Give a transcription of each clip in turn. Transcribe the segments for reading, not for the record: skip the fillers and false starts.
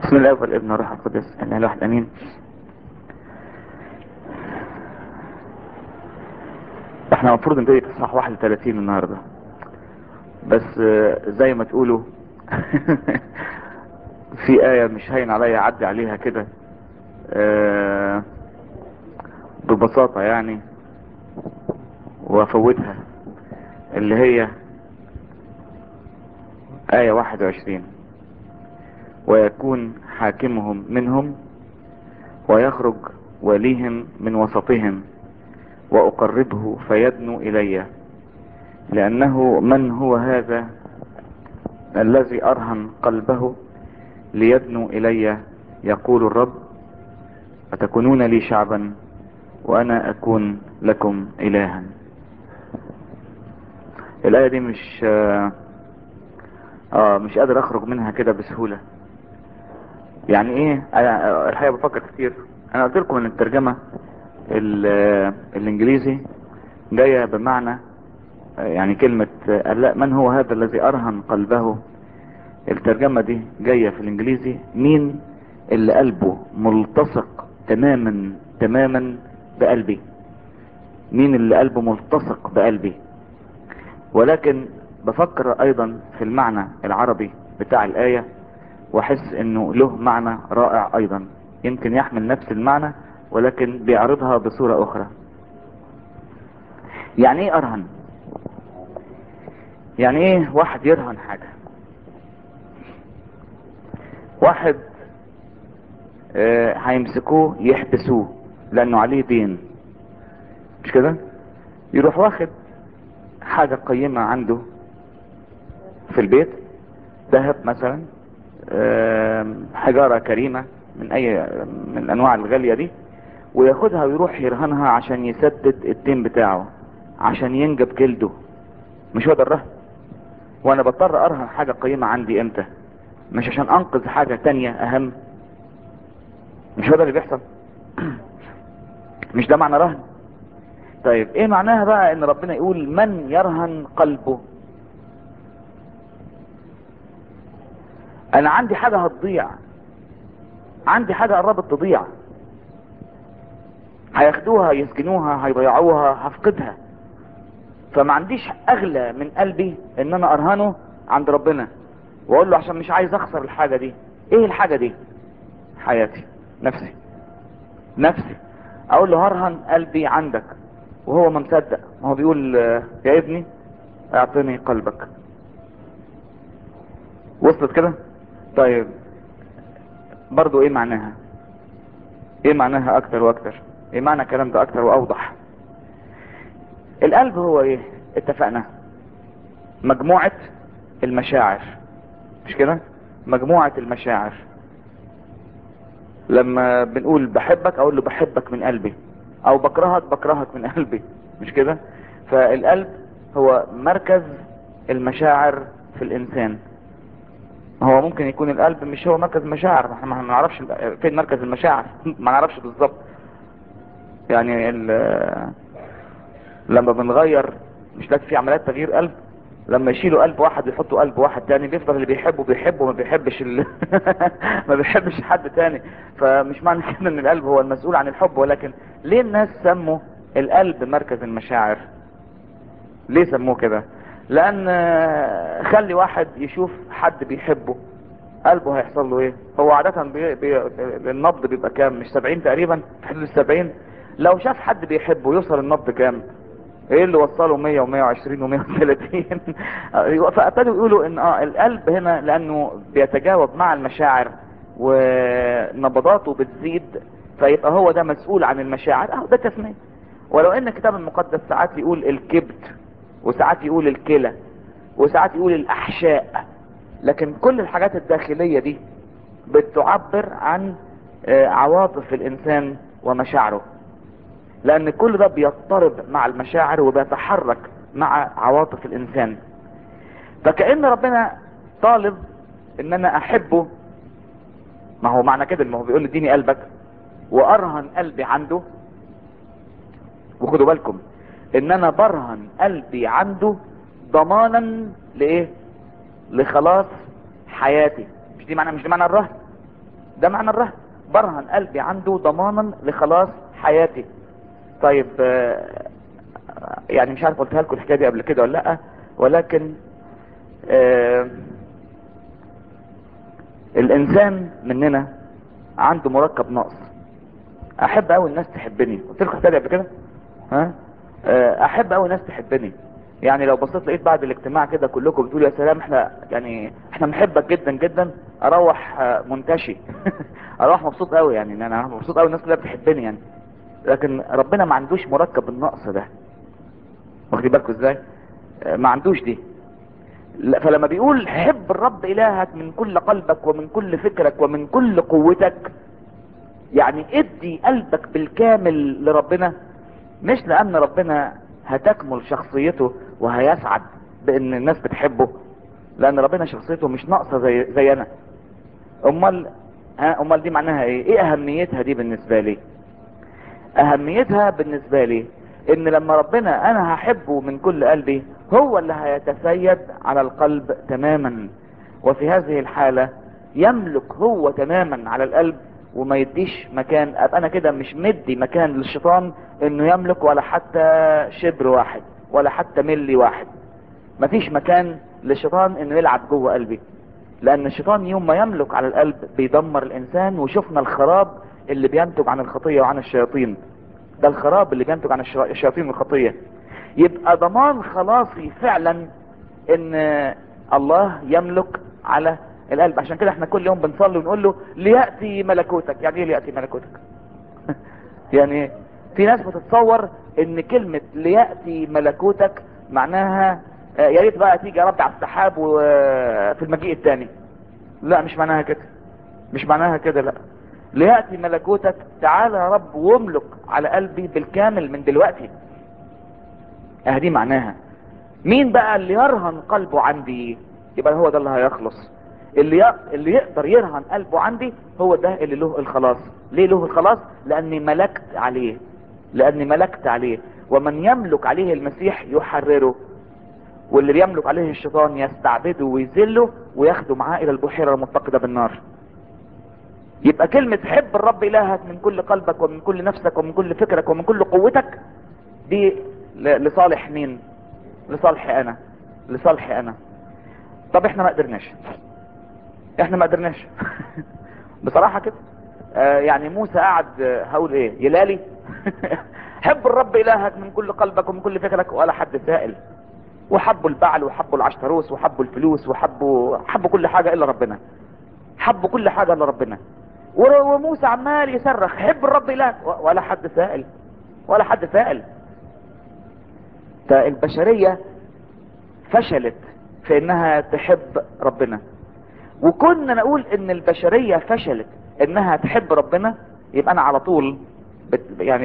بسم الله والابن والروح القدس الاله الواحد امين. احنا المفروض نبتدي في اصحاح 31 النهارده، بس زي ما تقولوا في آية مش هين عليا اعدي عليها كده ببساطة يعني وافوتها، اللي هي آية 21: ويكون حاكمهم منهم ويخرج وليهم من وسطهم وأقربه فيدنو إلي، لأنه من هو هذا الذي أرهن قلبه ليدنو إلي، يقول الرب، فتكونون لي شعبا وأنا أكون لكم إلها. الآية دي مش قادر أخرج منها كده بسهولة. يعني إيه؟ أنا الحقيقة بفكر كتير. أنا قلت لكم إن الترجمة الإنجليزي جاية بمعنى يعني كلمة لا، من هو هذا الذي أرهن قلبه. الترجمة دي جاية في الإنجليزي مين اللي قلبه ملتصق تماما تماما بقلبي، مين اللي قلبه ملتصق بقلبي. ولكن بفكر ايضا في المعنى العربي بتاع الآية، واحس انه له معنى رائع ايضا، يمكن يحمل نفس المعنى ولكن بيعرضها بصورة اخرى. يعني ايه ارهن؟ يعني ايه واحد يرهن حاجة؟ واحد هيمسكوه يحبسوه لانه عليه دين، مش كده؟ يروح واخد حاجة قيمة عنده في البيت، ذهب مثلا، حجارة كريمة من اي من الانواع الغالية دي، وياخدها ويروح يرهنها عشان يسدد الدين بتاعه، عشان ينجب جلده. مش هو ده الرهن؟ وانا بضطر ارهن حاجة قيمة عندي امتى؟ مش عشان انقذ حاجة تانية اهم؟ مش هو ده اللي بيحصل؟ مش ده معنى رهن؟ طيب ايه معناها بقى ان ربنا يقول من يرهن قلبه؟ انا عندي حاجة هتضيع، عندي حاجة قربت تضيع، هياخدوها يسجنوها هيضيعوها هفقدها، فما عنديش اغلى من قلبي ان انا ارهنه عند ربنا واقول له عشان مش عايز اخسر الحاجة دي. ايه الحاجة دي؟ حياتي، نفسي. نفسي اقول له هرهن قلبي عندك، وهو ما مصدق. ما هو بيقول يا ابني اعطني قلبك. وصلت كده؟ طيب برضو ايه معناها؟ ايه معناها اكتر واكتر؟ ايه معنى الكلام ده اكتر واوضح؟ القلب هو ايه؟ اتفقنا مجموعة المشاعر، مش كده؟ مجموعة المشاعر. لما بنقول بحبك اقول له بحبك من قلبي، او بكرهك بكرهك من قلبي، مش كده؟ فالقلب هو مركز المشاعر في الانسان. هو ممكن يكون القلب مش هو مركز المشاعر، احنا ما نعرفش فين مركز المشاعر ما نعرفش بالظبط. يعني لما بنغير، مش لازم في عمليات تغيير قلب، لما يشيلوا قلب واحد ويحطوا قلب واحد تاني بيفضل اللي بيحبه بيحبه، ما بيحبش ما بيحبش حد تاني. فمش معنى كده ان القلب هو المسؤول عن الحب. ولكن ليه الناس سموا القلب مركز المشاعر؟ ليه سموه كده؟ لان خلي واحد يشوف حد بيحبه، قلبه هيحصل له ايه؟ هو عادة النبض بيبقى كام؟ مش 70 تقريبا؟ في حدود 70. لو شاف حد بيحبه يوصل النبض كام؟ ايه اللي وصله 100 و120 و130؟ فابتدوا يقولوا ان القلب هنا لانه بيتجاوب مع المشاعر ونبضاته بتزيد، فيبقى هو ده مسؤول عن المشاعر. ده تسمية. ولو ان الكتاب المقدس ساعات يقول الكبد، وساعات يقول الكلى، وساعات يقول الاحشاء، لكن كل الحاجات الداخلية دي بتعبر عن عواطف الانسان ومشاعره، لان كل ده بيضطرب مع المشاعر وبيتحرك مع عواطف الانسان. فكأن ربنا طالب ان انا احبه. ما هو معنى كده، ما هو بيقول لي اديني قلبك وارهن قلبي عنده. وخدوا بالكم ان انا برهن قلبي عنده ضمانا لايه؟ لخلاص حياتي. مش دي معنى الرهن؟ ده معنى الرهن. برهن قلبي عنده ضمانا لخلاص حياتي. طيب يعني مش عارف قلتها لكم الحكايه دي قبل كده ولا لا، ولكن الانسان مننا عنده مركب نقص. احب قوي الناس تحبني، قلت لكم الحكايه دي قبل كده. ها احب قوي الناس تحبني. يعني لو بصيت لقيت بعد الاجتماع كده كلكم بتقولوا يا سلام احنا يعني احنا بنحبك جدا جدا، اروح منتشي اروح مبسوط قوي، يعني ان انا مبسوط قوي الناس كلها بتحبني يعني. لكن ربنا ما عندوش مركب النقص ده، واخدين بالكم ازاي؟ ما عندوش دي. فلما بيقول حب الرب الهك من كل قلبك ومن كل فكرك ومن كل قوتك، يعني ادي قلبك بالكامل لربنا. مش لان ربنا هتكمل شخصيته وهيسعد بان الناس بتحبه، لان ربنا شخصيته مش ناقصه زي انا. امال امال دي معناها ايه؟ ايه اهميتها دي بالنسبه لي؟ اهميتها بالنسبه لي ان لما ربنا انا هحبه من كل قلبي، هو اللي هيتسيد على القلب تماما. وفي هذه الحاله يملك هو تماما على القلب، وما يديش مكان. ابقى انا كده مش مدي مكان للشيطان انه يملك ولا حتى شبر واحد ولا حتى ملي واحد. مفيش مكان للشيطان انه يلعب جوه قلبي، لان الشيطان يوم ما يملك على القلب بيدمر الانسان. وشفنا الخراب اللي بينتج عن الخطية وعن الشياطين. ده الخراب اللي بينتج عن الشياطين والخطية. يبقى ضمان خلاصي فعلا ان الله يملك على القلب. عشان كده احنا كل يوم بنصلي ونقول له ليأتي ملكوتك. يعني ايه ليأتي ملكوتك؟ يعني في ناس بتتصور ان كلمة ليأتي ملكوتك معناها يا ريت بقى تيجي يا رب على السحاب وفي المجيء الثاني. لا مش معناها كده، مش معناها كده، لا. ليأتي ملكوتك، تعالى يا رب واملك على قلبي بالكامل من دلوقتي. دي معناها. مين بقى اللي يرهن قلبه عندي؟ يبقى هو ده اللي هيخلص. اللي يقدر يرهن قلبه عندي هو ده اللي له الخلاص. ليه له الخلاص؟ لاني ملكت عليه. لاني ملكت عليه. ومن يملك عليه المسيح يحرره، واللي بيملك عليه الشيطان يستعبده ويذله وياخده معاه الى البحيرة المتقدة بالنار. يبقى كلمة حب الرب الهك من كل قلبك ومن كل نفسك ومن كل فكرك ومن كل قوتك، دي لصالح مين؟ لصالحي انا. لصالحي انا. طب احنا ما قدرناش. احنا ما قدرناش بصراحة كده. يعني موسى قعد هقول ايه يلالي حب الرب الهك من كل قلبك ومن كل فكرك، ولا حد سائل. وحبوا البعل وحبوا العشتروس وحبوا الفلوس حبوا كل حاجة الا ربنا. حبوا كل حاجة الا ربنا. وموسى عمال يصرخ حب الرب الهك، ولا حد سائل. ولا حد سائل. فالبشرية فشلت في انها تحب ربنا. وكنا نقول ان البشرية فشلت انها تحب ربنا، يبقى انا على طول يعني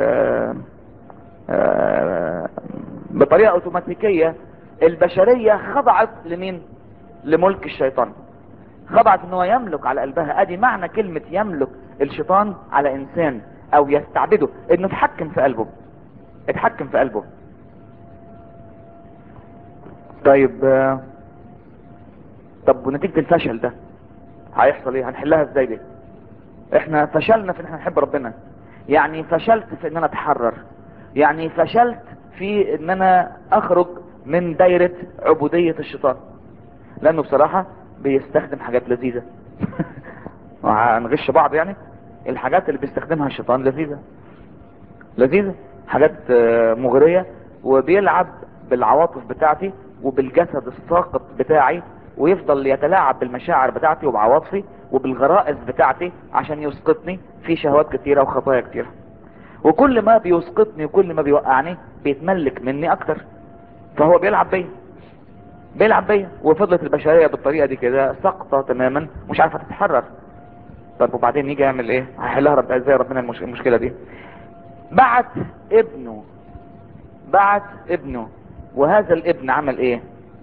بطريقة اوتوماتيكية البشرية خضعت لمين؟ لملك الشيطان. خضعت ان هو يملك على قلبها. ادي معنى كلمة يملك الشيطان على انسان او يستعبده، انه اتحكم في قلبه. اتحكم في قلبه. طيب طب ونتيجة الفشل ده هيحصل ايه؟ هنحلها ازاي دي؟ احنا فشلنا في ان احنا نحب ربنا. يعني فشلت في ان انا اتحرر. يعني فشلت في ان انا اخرج من دايرة عبودية الشيطان. لانه بصراحة بيستخدم حاجات لذيذة وهنغش بعض يعني. الحاجات اللي بيستخدمها الشيطان لذيذة. لذيذة. حاجات مغرية. وبيلعب بالعواطف بتاعتي وبالجسد الساقط بتاعي، ويفضل يتلاعب بالمشاعر بتاعتي وبعواطفي وبالغرائز بتاعتي عشان يسقطني في شهوات كتيرة وخطايا كتيرة. وكل ما بيسقطني وكل ما بيوقعني بيتملك مني اكتر. فهو بيلعب بيا. بيلعب بيا. وفضلت البشرية بالطريقة دي كده سقطة تماما مش عارفة تتحرر. طب وبعدين يجي يعمل ايه؟ هيحلها ازاي ربنا المشكلة دي؟ بعت ابنه. بعت ابنه. وهذا الابن عمل ايه؟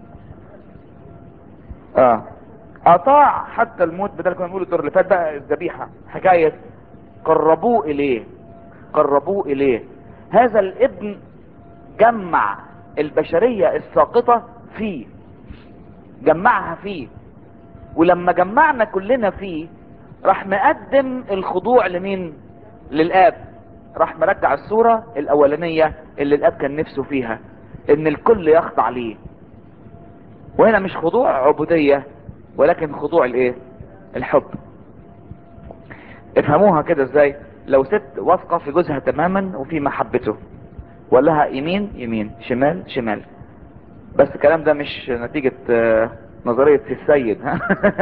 اه اطاع حتى الموت. بدل كنا نقول الدور اللي فات بقى الذبيحة حكاية قربوه اليه. قربوه اليه. هذا الابن جمع البشرية الساقطة فيه. جمعها فيه. ولما جمعنا كلنا فيه راح مقدم الخضوع لمين؟ للاب. راح مرجع الصورة الاولانية اللي الاب كان نفسه فيها، ان الكل يخضع ليه. وهنا مش خضوع عبودية، ولكن خضوع الايه؟ الحب. افهموها كده ازاي؟ لو ست واثقة في جوزها تماما وفي محبته، وقال لها يمين يمين شمال شمال، بس الكلام ده مش نتيجة نظرية السيد ها؟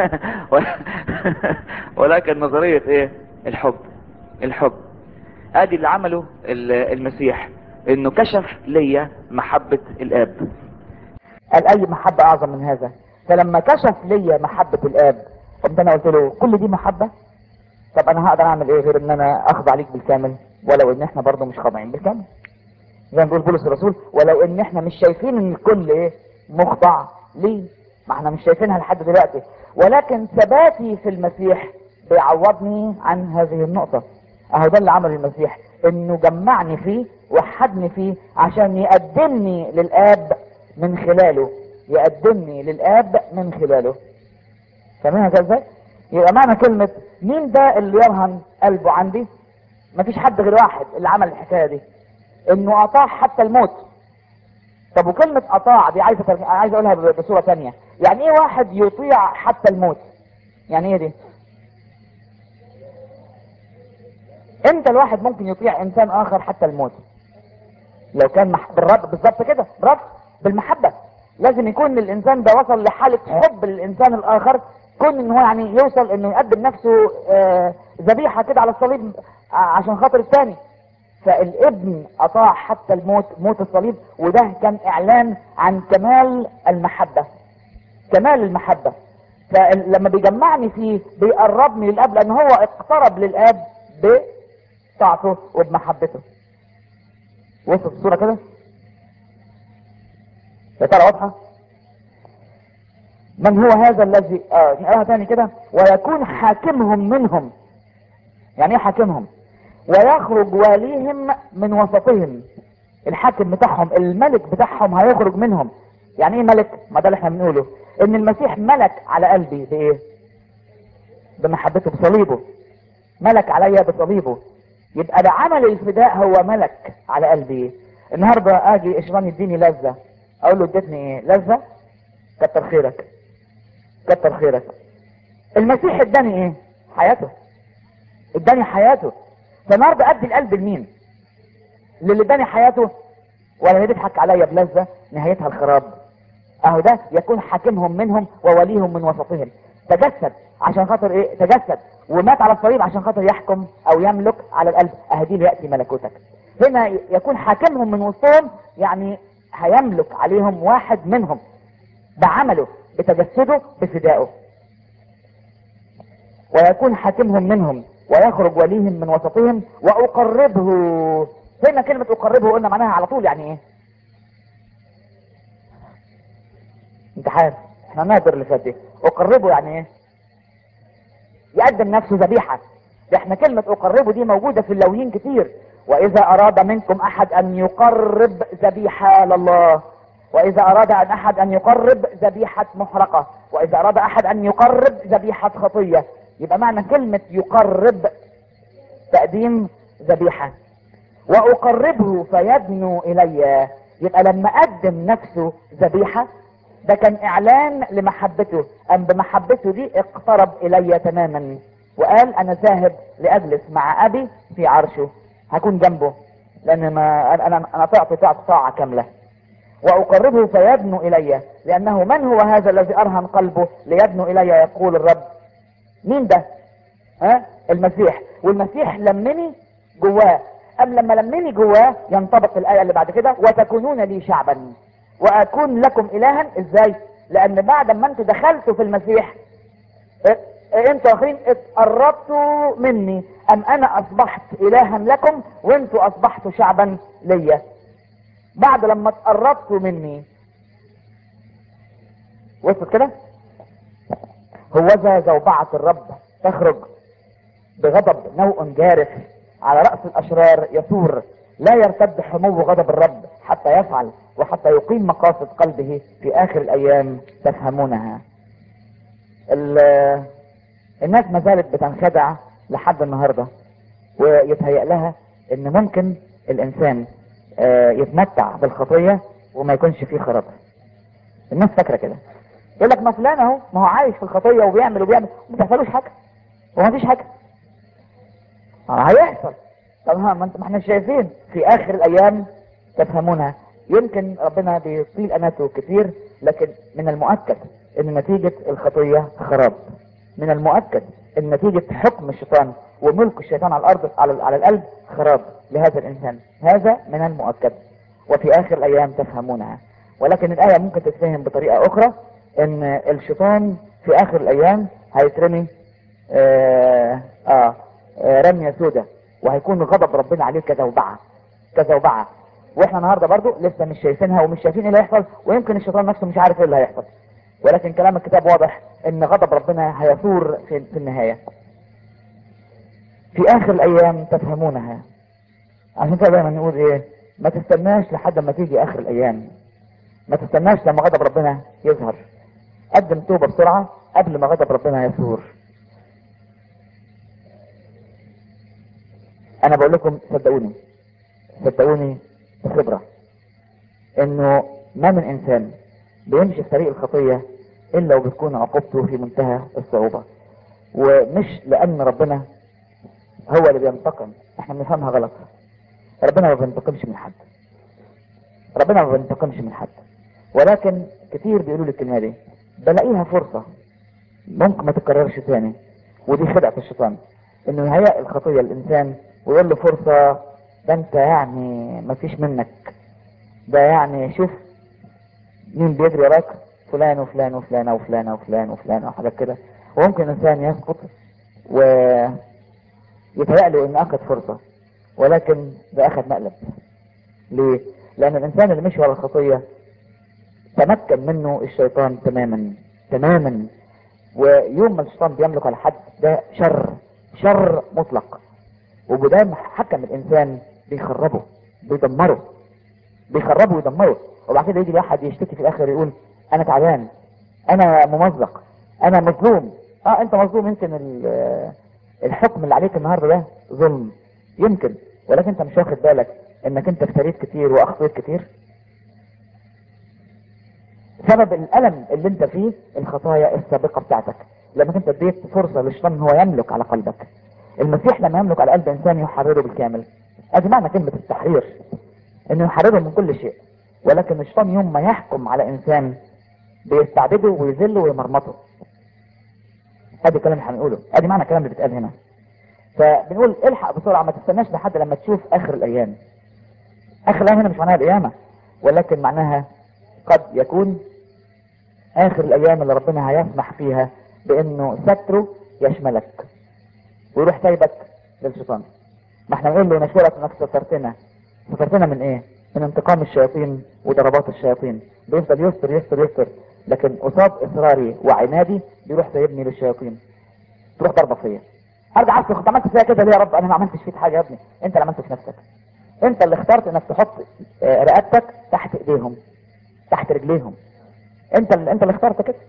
ولكن نظرية ايه؟ الحب. الحب ادي اللي عمله المسيح، انه كشف ليا محبة الاب. قال اي محبة اعظم من هذا؟ فلما كشف ليا محبة الاب، قمت انا قلت له كل دي محبة؟ طب انا هقدر اعمل ايه غير ان انا اخضع ليك بالكامل، ولو ان احنا برضو مش خاضعين بالكامل زي ما بيقول بولس الرسول، ولو ان احنا مش شايفين ان الكل ايه؟ مخضع ليه. ما احنا مش شايفينها لحد دلوقتي، ولكن ثباتي في المسيح بيعوضني عن هذه النقطة. اهو ده اللي عمله المسيح، انه جمعني فيه، وحدني فيه عشان يقدمني للاب من خلاله. يقدمني للاب من خلاله. فاهمينها كده ازاي؟ يبقى معنى كلمة مين ده اللي يرهن قلبه عندي؟ مفيش حد غير واحد اللي عمل الحكاية دي، انه اطاع حتى الموت. طب وكلمة اطاع دي عايز اقولها بصورة تانية. يعني ايه واحد يطيع حتى الموت؟ يعني ايه دي؟ امتى الواحد ممكن يطيع انسان اخر حتى الموت؟ لو كان بالرب بالظبط كده، برب بالمحبة. لازم يكون الانسان ده وصل لحالة حب للانسان الاخر، كون ان هو يعني يوصل انه يقدم نفسه ذبيحة كده على الصليب عشان خاطر الثاني. فالابن اطاع حتى الموت، موت الصليب، وده كان اعلان عن كمال المحبة. كمال المحبة. فلما بيجمعني فيه بيقربني للاب، لان هو اقترب للاب بطاعته وبمحبته. وصلت الصورة كده؟ يا ترى واضحة؟ من هو هذا الذي نقراها تاني كده، ويكون حاكمهم منهم. يعني ايه حاكمهم؟ ويخرج واليهم من وسطهم. الحاكم بتاعهم، الملك بتاعهم هيخرج منهم. يعني ايه ملك؟ ما ده اللي احنا بنقوله، ان المسيح ملك على قلبي بايه؟ بمحبته، بصليبه. ملك عليا بصليبه. يبقى ده عمل الفداء، هو ملك على قلبي. النهارده اجي اشران يديني لذة، اقول له اديتني ايه؟ لذة؟ كتر خيرك، كتر خيرك. المسيح اداني ايه؟ حياته. اداني حياته. فالنهارده ادي القلب لمين؟ للي اداني حياته، ولا يضحك عليا بلذة نهايتها الخراب؟ اهو ده يكون حاكمهم منهم ووليهم من وسطهم. تجسد عشان خاطر ايه؟ تجسد ومات على الصليب عشان خاطر يحكم او يملك على القلب. اهدي ليأتي ملكوتك. هنا يكون حاكمهم من وسطهم، يعني هيملك عليهم واحد منهم بعمله، بتجسده، بفدائه. ويكون حاكمهم منهم ويخرج وليهم من وسطهم واقربه. هنا كلمة اقربه قلنا معناها على طول يعني ايه؟ امتحان، احنا نادر اللي فات دي. اقربه يعني ايه؟ يقدم نفسه ذبيحة. ده احنا كلمة اقربه دي موجودة في اللويين كتير. واذا اراد منكم احد ان يقرب ذبيحة لله، واذا اراد ان احد ان يقرب ذبيحة محرقة، واذا اراد احد ان يقرب ذبيحة خطية. يبقى معنى كلمة يقرب تقديم ذبيحة. واقربه فيدنو الي. يبقى لما قدم نفسه ذبيحة، ده كان اعلان لمحبته. ام بمحبته دي اقترب الي تماما، وقال انا ذاهب لاجلس مع ابي في عرشه. هكون جنبه، لان ما انا طاعته طاعة كاملة. واقربه فيدنو الي، لانه من هو هذا الذي ارهن قلبه ليدنو الي يقول الرب؟ مين ده؟ ها؟ المسيح. والمسيح لمني جواه. ام لما لمني جواه ينطبق الايه اللي بعد كده، وتكونون لي شعبا واكون لكم الها. ازاي؟ لان بعد ما انتوا دخلتوا في المسيح، انتوا اخرين اتقربتوا مني، ام انا اصبحت الها لكم وانتوا اصبحتوا شعبا ليا. بعد لما اتقربتوا مني. وصلت كده؟ هوذا زوبعة الرب تخرج بغضب نوء جارف، على رأس الأشرار يثور. لا يرتد حمو غضب الرب حتى يفعل، وحتى يقيم مقاصد قلبه في آخر الأيام تفهمونها. الناس ما زالت بتنخدع لحد النهارده، ويتهيأ لها ان ممكن الانسان يتمتع بالخطيه وما يكونش فيه خراب. الناس فاكره كده، يقول لك ما فلان اهو، ما هو عايش في الخطيه وبيعمل ما بيحصلوش حاجه وما فيش حاجه. هيحصل. طب ما احنا شايفين في اخر الايام تفهمونها. يمكن ربنا بيطيل اناته كتير، لكن من المؤكد ان نتيجة الخطية خراب. من المؤكد ان نتيجة حكم الشيطان وملك الشيطان على الارض على القلب خراب لهذا الانسان. هذا من المؤكد، وفي اخر الايام تفهمونها. ولكن الاية ممكن تتفهم بطريقة اخرى، ان الشيطان في اخر الايام هيترمي رمية سودة، وهيكون غضب ربنا عليه كزوبعة كزوبعة. واحنا النهارده برضو لسه مش شايفينها ومش شايفين ايه اللي هيحصل، ويمكن الشيطان نفسه مش عارف ايه اللي هيحصل. ولكن كلام الكتاب واضح ان غضب ربنا هيثور في النهاية. في اخر الايام تفهمونها. عشان كده دايما نقول ايه؟ ما تستناش لحد ما تيجي اخر الايام، ما تستناش لما غضب ربنا يظهر. قدم توبة بسرعة قبل ما غضب ربنا يثور. انا بقول لكم صدقوني، صدقوني بخبرة، انه ما من انسان بيمشي في طريق الخطية الا وبتكون عقوبته في منتهى الصعوبة. ومش لان ربنا هو اللي بينتقم، احنا بنفهمها غلط. ربنا ما بينتقمش من حد، ربنا ما بينتقمش من حد. ولكن كتير بيقولوا لي الكلمة دي، بلاقيها فرصة ممكن ما تتكررش تاني. ودي خدعة الشيطان، انه يهيئ الخطية للانسان ويقول له فرصة، ده انت يعني ما فيش منك، ده يعني شوف مين بيجري وراك، فلان وفلان وفلان وفلان وفلان وفلان وحاجات كده. وممكن الانسان يسقط ويتهيأ له انه اخذ فرصة، ولكن ده اخذ مقلب. ليه؟ لان الانسان اللي مشي ورا الخطية تمكن منه الشيطان تماما تماما. ويوم ما الشيطان بيملك على حد ده شر، شر مطلق. وبدام حكم الانسان بيخربه، بيدمره، بيخربه ويدمره. وبعد كده يجي واحد يشتكي في الاخر يقول انا تعبان، انا ممزق، انا مظلوم. انت مظلوم. يمكن الحكم اللي عليك النهارده ده ظلم، يمكن، ولكن انت مش واخد بالك انك انت افتريت كتير واخطيت كتير. سبب الالم اللي انت فيه الخطايا السابقه بتاعتك، لما انت اديت فرصه للشيطان ان هو يملك على قلبك. المسيح لما يملك على قلب انسان يحرره بالكامل. ادي معنى كلمه التحرير، انه يحرره من كل شيء. ولكن الشيطان يوم ما يحكم على انسان بيستعبده ويذله ويمرمطه. ادي كلام هنقوله، ادي معنى الكلام اللي بيتقال هنا. فبنقول الحق بسرعه، ما تستناش لحد لما تشوف اخر الايام. اخر الايام هنا مش معناها القيامه، ولكن معناها قد يكون اخر الايام اللي ربنا هيسمح فيها بانه ستره يشملك ويروح سايبك للشيطان. ما احنا بنقول له نشكرك انك سترتنا. سترتنا من ايه؟ من انتقام الشياطين وضربات الشياطين. بيفضل يستر يستر يستر، لكن قصاد اصراري وعنادي بيروح سايبني للشياطين، تروح ضربه فيا. ارجع اسكت، كنت عملت فيها كده ليه يا رب؟ انا ما عملتش فيك حاجه يا ابني، انت اللي عملته في نفسك. انت اللي اخترت انك تحط رقبتك تحت ايديهم، تحت رجليهم. انت اللي اخترت كده.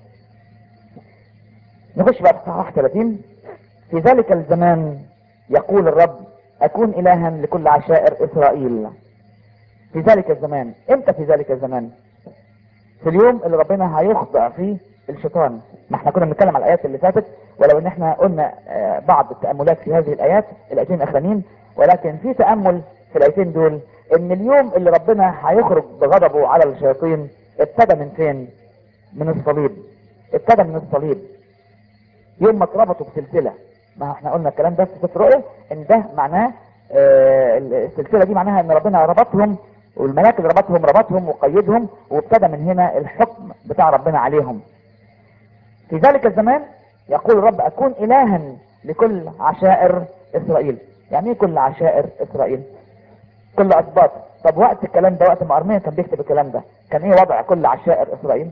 نخش بقى في صحاح 30. في ذلك الزمان يقول الرب اكون الها لكل عشائر اسرائيل. في ذلك الزمان، امتى في ذلك الزمان؟ في اليوم اللي ربنا هيخضع فيه الشيطان. ما احنا كنا بنتكلم على الايات اللي فاتت، ولو ان احنا قلنا بعض التأملات في هذه الايات الايتين الاخرانيين، ولكن في تأمل في الايتين دول ان اليوم اللي ربنا هيخرج بغضبه على الشياطين ابتدى من فين؟ من الصليب. ابتدى من الصليب يوم ما اتربطوا بسلسله. ما احنا قلنا الكلام ده في سفر رؤيا، ان ده معناه السلسله دي معناها ان ربنا ربطهم، والملاك اللي ربطهم وقيدهم، وابتدى من هنا الحكم بتاع ربنا عليهم. في ذلك الزمان يقول الرب اكون الها لكل عشائر اسرائيل. يعني ايه كل عشائر اسرائيل؟ كل اسباط. طب وقت الكلام ده، وقت ما ارميا كان بيكتب الكلام ده، كان ايه وضع كل عشائر اسرائيل؟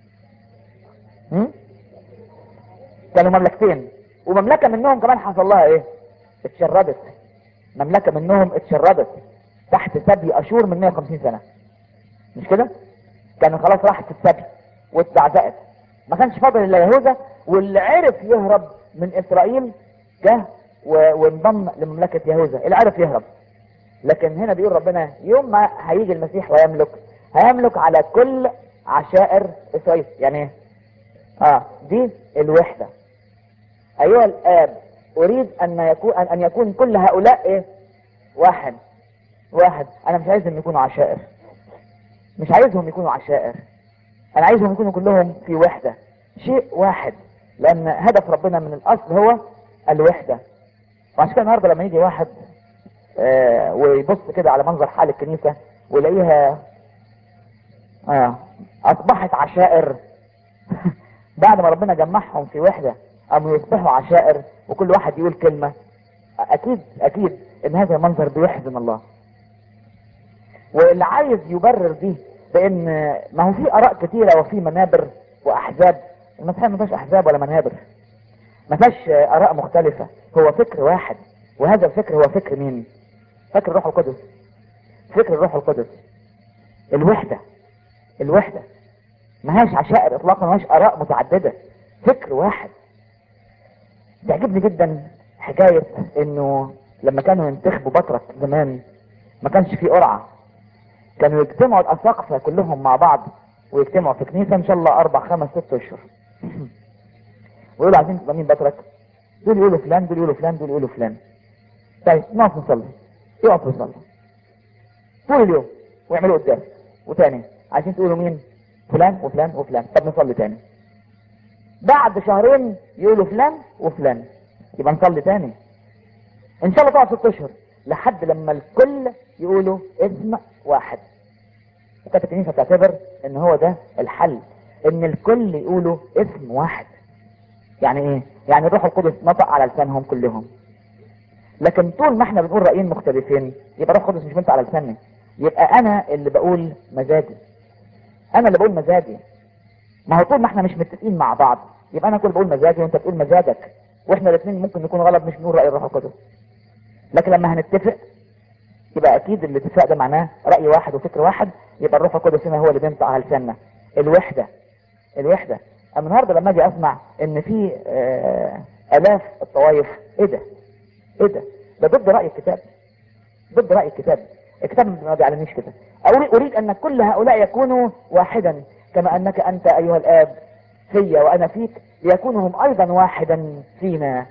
كانوا مملكتين، ومملكة منهم كمان حصل لها ايه؟ اتشردت. مملكة منهم اتشردت تحت سبي اشور من 150 سنة، مش كده؟ كانوا خلاص راحت في السبي واتزعزقت، ما كانش فاضل الا يهوذا، واللي عرف يهرب من اسرائيل جه وانضم لمملكة يهوذا اللي عرف يهرب. لكن هنا بيقول ربنا يوم ما هيجي المسيح ويملك، هيملك على كل عشائر اسرائيل. يعني ايه؟ دي الوحدة. ايها الاب اريد ان يكون كل هؤلاء ايه؟ واحد. واحد. انا مش عايزهم يكونوا عشائر، مش عايزهم يكونوا عشائر، انا عايزهم يكونوا كلهم في وحدة، شيء واحد، لان هدف ربنا من الاصل هو الوحدة. وعشان كده النهارده لما يجي واحد ويبص كده على منظر حال الكنيسة ويلاقيها اصبحت عشائر بعد ما ربنا جمعهم في وحدة قاموا يصبحوا عشائر وكل واحد يقول كلمة، اكيد ان هذا المنظر بيحزن الله. واللي عايز يبرر دي بان ما هو في اراء كتيرة وفي منابر واحزاب، المسيحية ما فيهاش احزاب ولا منابر، ما فيهاش اراء مختلفة، هو فكر واحد. وهذا الفكر هو فكر مين؟ فكر الروح القدس. فكر الروح القدس الوحدة. الوحدة ما هاش عشائر اطلاقا، ما هاش اراء متعددة، فكر واحد. تعجبني جدا حكاية انه لما كانوا ينتخبوا بطرك زمان ما كانش في قرعة، كانوا يجتمعوا الاساقفة كلهم مع بعض ويجتمعوا في كنيسة ان شاء الله 4 5 6 اشهر ويقولوا عايزين تبقى مين بطرك، دول يقولوا فلان، دول يقولوا فلان، دول يقولوا فلان. طيب نقف نصلي، يقفوا يصلوا طول اليوم ويعملوا قدام وتاني عايزين تقولوا مين؟ فلان وفلان وفلان. طب نصلي تاني. بعد شهرين يقولوا فلان وفلان، يبقى نصلي تاني ان شاء الله تقعد 6 اشهر لحد لما الكل يقولوا اسم واحد. كانت الكنيسه تعتبر ان هو ده الحل، ان الكل يقولوا اسم واحد. يعني ايه؟ يعني الروح القدس نطق على لسانهم كلهم. لكن طول ما احنا بنقول رايين مختلفين يبقى الروح القدس مش بنطق على لساني، يبقى انا اللي بقول مزاجي، انا اللي بقول مزاجي. ما هو طول ما احنا مش متفقين مع بعض يبقى انا كل بقول مزاجي وانت بتقول مزاجك، واحنا الاثنين ممكن نكون غلط، مش بنقول راي الروح القدس. لكن لما هنتفق يبقى اكيد الاتفاق ده معناه راي واحد وفكر واحد، يبقى الروح القدس هنا هو اللي بينطق على لساننا. الوحده. الوحده. اما النهارده لما اجي اسمع ان في الاف الطوائف، ايه ده؟ ايه ده؟ ده ضد راي الكتاب، ضد راي الكتاب. الكتاب ما بيعلمنيش كده. اريد ان كل هؤلاء يكونوا واحدا كما انك انت ايها الاب في وانا فيك ليكونوا هم ايضا واحدا فينا.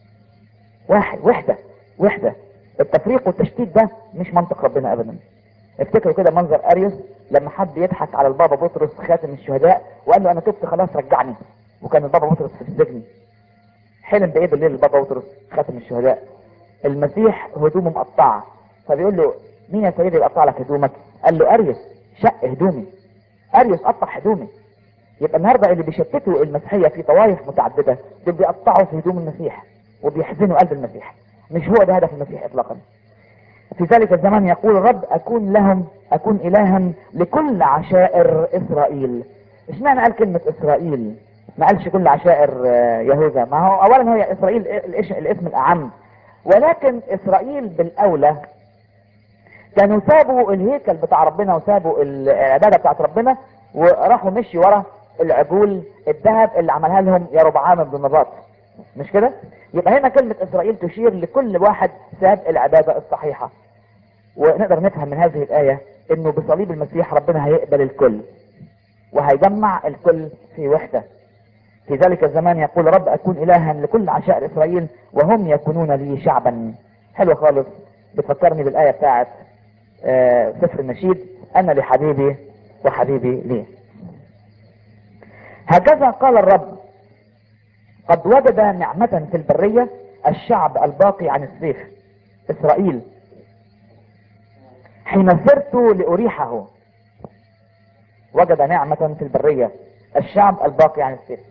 واحد. وحده. وحده. التفريق والتشتيت ده مش منطق ربنا ابدا. افتكروا كده منظر اريوس لما حب يضحك على البابا بطرس خاتم الشهداء وقال له انا تبت خلاص رجعني، وكان البابا بطرس في السجن. حلم بايه بالليل البابا بطرس خاتم الشهداء؟ المسيح هدومه مقطعه، فبيقول له مين يا سيدي يقطع لك هدومك؟ قال له اريوس شق هدومي، اريوس قطع هدومي. يبقى النهارده اللي بيشتتوا المسيحيه في طوائف متعدده دول بيقطعوا في هدوم المسيح وبيحزنوا قلب المسيح. مش هو ده هدف المسيح اطلاقا. في ذلك الزمان يقول الرب اكون الها لكل عشائر اسرائيل. اشمعنى قال كلمة اسرائيل؟ ما قالش كل عشائر يهوذا؟ ما هو اولا هي اسرائيل الاسم الاعم، ولكن اسرائيل بالاولى كانوا سابوا الهيكل بتاع ربنا وسابوا العبادة بتاعت ربنا وراحوا مشي ورا العجول الذهب اللي عملها لهم يربعام بن نباط. مش كده؟ يبقى هنا كلمة اسرائيل تشير لكل واحد ساب العبادة الصحيحة. ونقدر نفهم من هذه الآية انه بصليب المسيح ربنا هيقبل الكل وهيجمع الكل في وحدة. في ذلك الزمان يقول رب اكون الها لكل عشائر اسرائيل وهم يكونون لي شعبا. حلو خالص. بتفكرني بالآية بتاعت سفر النشيد انا لحبيبي وحبيبي لي. هكذا قال الرب قد وجد نعمة في البرية الشعب الباقي عن السيف اسرائيل حين سرت لأريحه. وجد نعمة في البرية الشعب الباقي عن السيف.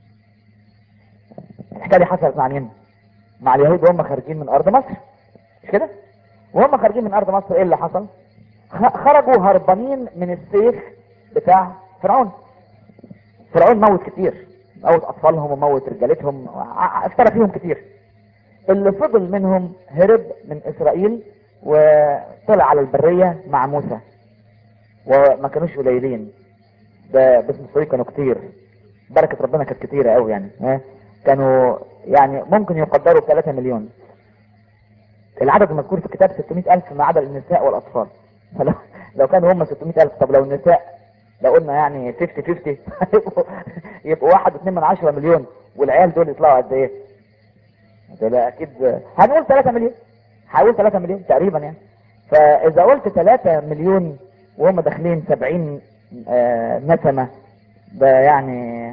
الحكاية دي حصلت مع مين؟ مع اليهود وهم خارجين من ارض مصر، مش كده؟ وهم خارجين من ارض مصر ايه اللي حصل؟ خرجوا هربانين من السيف بتاع فرعون. فرعون موت كتير، موت اطفالهم وموت رجالتهم، افترى فيهم كتير. اللي فضل منهم هرب من اسرائيل وطلع على البرية مع موسى، وما كانوش قليلين، ده باسم الصديق كانوا كتير، بركة ربنا كانت كتيرة قوي يعني. كانوا يعني ممكن يقدروا ب 3 مليون. العدد المذكور في الكتاب 600,000 ما عدا النساء والاطفال. فلو لو كانوا هم 600,000، طب لو النساء لو قلنا يعني 50-50 يبقوا 1.2 مليون، والعيال دول يطلعوا قد ايه؟ ده اكيد هنقول 3 مليون، هقول 3 مليون تقريبا يعني. فاذا قلت 3 مليون وهم داخلين 70 نسمة، ده يعني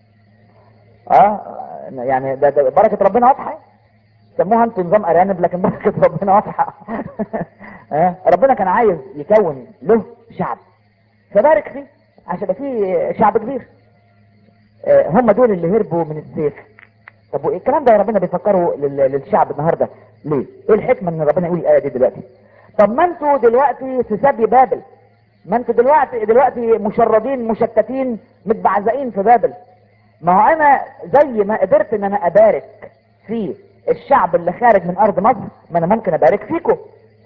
يعني ده بركة ربنا واضحة. سموها انتوا نظام ارانب، لكن بركة ربنا واضحة. ربنا كان عايز يكون له شعب، فبارك فيه عشان يبقى فيه شعب كبير. هم دول اللي هربوا من السيف. طب وايه الكلام ده ربنا بيفكروا للشعب النهارده ليه؟ ايه الحكمه ان ربنا يقول الايه دي دلوقتي؟ طب ما انتوا دلوقتي في سبي بابل، ما انتوا دلوقتي مشردين مشتتين متبعزقين في بابل. ما هو انا زي ما قدرت ان انا ابارك في الشعب اللي خارج من ارض مصر، ما انا ممكن ابارك فيكم.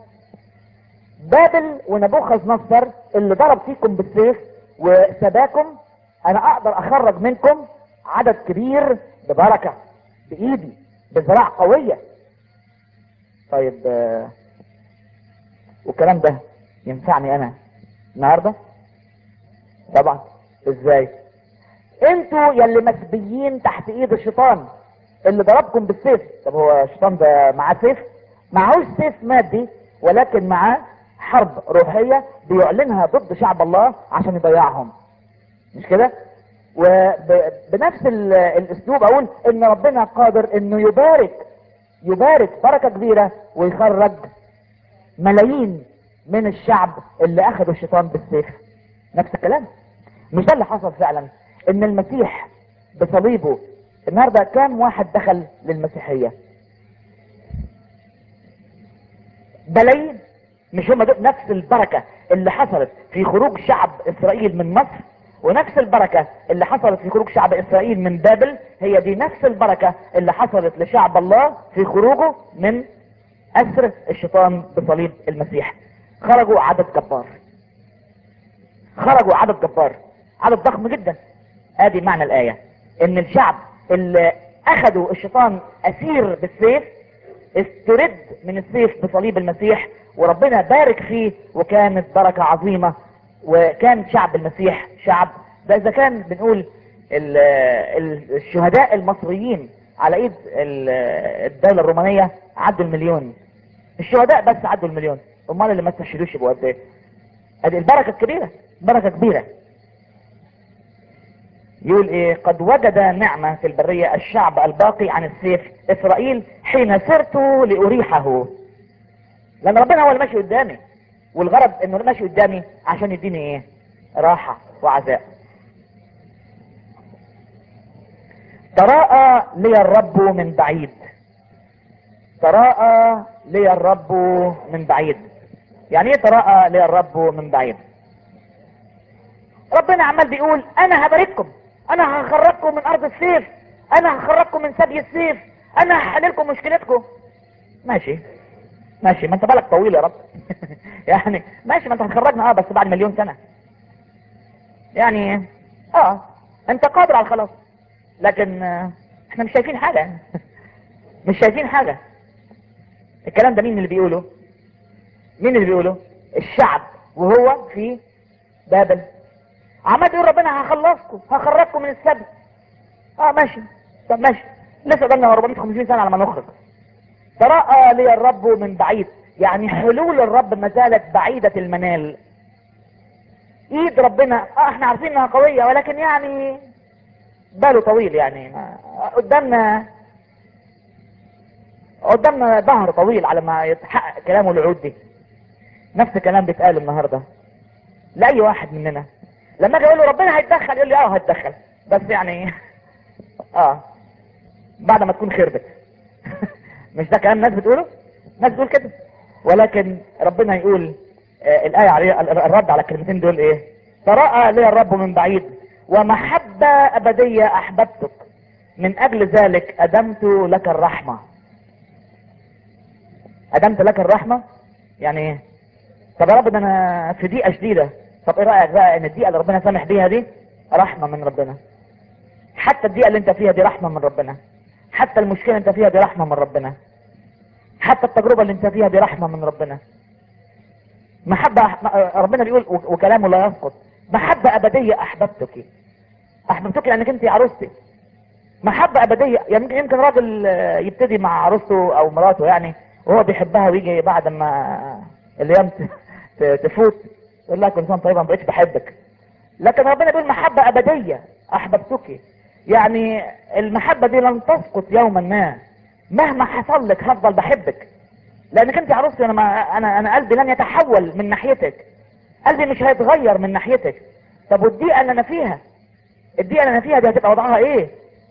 بابل ونبوخذ نصر اللي ضرب فيكم بالسيف وسباكم، انا اقدر اخرج منكم عدد كبير ببركة بايدي بذراع قوية. طيب والكلام ده ينفعني انا النهاردة؟ طبعا. ازاي؟ انتوا يلي مسبيين تحت ايد الشيطان اللي ضربكم بالسيف. طب هو الشيطان ده معاه سيف؟ معهوش سيف مادي، ولكن معاه حرب روحية بيعلنها ضد شعب الله عشان يضيعهم، مش كده؟ وبنفس الاسلوب اقول ان ربنا قادر انه يبارك بركة كبيرة ويخرج ملايين من الشعب اللي اخذوا الشيطان بالسيف. نفس الكلام. مش ده اللي حصل فعلا؟ ان المسيح بصليبه النهارده كام واحد دخل للمسيحية؟ بلايين. مش هم دول نفس البركة اللي حصلت في خروج شعب اسرائيل من مصر، ونفس البركة اللي حصلت في خروج شعب اسرائيل من بابل، هي دي نفس البركة اللي حصلت لشعب الله في خروجه من اسر الشيطان بصليب المسيح. خرجوا عدد جبار، خرجوا عدد جبار، عدد ضخم جدا. ادي معنى الاية، ان الشعب اللي اخذوا الشيطان اسير بالسيف استرد من السيف بصليب المسيح، وربنا بارك فيه وكانت بركة عظيمة. وكان شعب المسيح شعب ده اذا كان بنقول الشهداء المصريين على ايد الدولة الرومانية عدوا المليون. الشهداء بس عدوا المليون، امال اللي ما استشهدوش يبقوا قد ايه؟ ادي البركة الكبيرة، بركة كبيرة. يقول ايه؟ قد وجد نعمة في البرية الشعب الباقي عن السيف اسرائيل حين سرت لاريحه. لان ربنا هو اللي ماشي قدامي، والغرض انه ماشي قدامي عشان يديني ايه؟ راحة وعزاء. تراءى لي الرب من بعيد، تراءى لي الرب من بعيد. يعني ايه تراءى لي الرب من بعيد؟ ربنا عمال بيقول انا هبارككم، انا هخرجكم من ارض السيف، انا هخرجكم من سبي السيف، انا هحل لكم مشكلتكم. ماشي ماشي، ما انت بالك طويل يا رب. يعني ماشي، ما انت هتخرجنا بس بعد مليون سنة يعني. انت قادر على الخلاص، لكن احنا مش شايفين حاجة. مش شايفين حاجة. الكلام ده مين اللي بيقوله؟ مين اللي بيقوله؟ الشعب وهو في بابل عمال يقول ربنا هخلصكم، هخرجكم من السبي. ماشي. طب ماشي، لسه قدامنا 450 سنة على ما نخرج. ترأى لي الرب من بعيد، يعني حلول الرب ما زالت بعيدة المنال. ايد ربنا احنا عارفين انها قوية، ولكن يعني باله طويل يعني. قدامنا ظهر طويل على ما يتحقق كلامه الوعود دي. نفس الكلام بيتقال النهاردة لأي واحد مننا. لما اجي اقول له ربنا هيتدخل، يقول لي هيتدخل بس يعني بعد ما تكون خربت. مش ده كلام ناس بتقوله؟ ناس بتقول كده، ولكن ربنا يقول الآية عليه الرد على الكلمتين دول ايه؟ تراءى لي الرب من بعيد ومحبة أبدية أحببتك، من أجل ذلك أدمت لك الرحمة. أدمت لك الرحمة يعني ايه؟ طب يا رب ده أنا في ضيقة شديدة. طب ايه رأيك بقى ان الضيقة اللي ربنا سامح بيها دي رحمة من ربنا؟ حتى الضيقة اللي انت فيها دي رحمة من ربنا. حتى المشكلة انت فيها دي رحمة من ربنا، حتى التجربة اللي انت فيها دي رحمة من ربنا. محبة ربنا بيقول وكلامه لا يسقط، محبة أبدية أحببتك. أحببتك لأنك أنت عروستي. محبة أبدية. يمكن راجل يبتدي مع عروسته أو مراته يعني وهو بيحبها، ويجي بعد ما الأيام تفوت يقول لها كل سنة طيبة ما بقتش بحبك. لكن ربنا بيقول محبة أبدية أحببتك، يعني المحبة دي لن تسقط يوما ما، مهما حصل لك هفضل بحبك لأنك أنت عروستي. أنا قلبي لن يتحول من ناحيتك، قلبي مش هيتغير من ناحيتك. طب والدقيقة اللي أنا فيها، الدقيقة اللي أنا فيها دي هتبقى وضعها إيه؟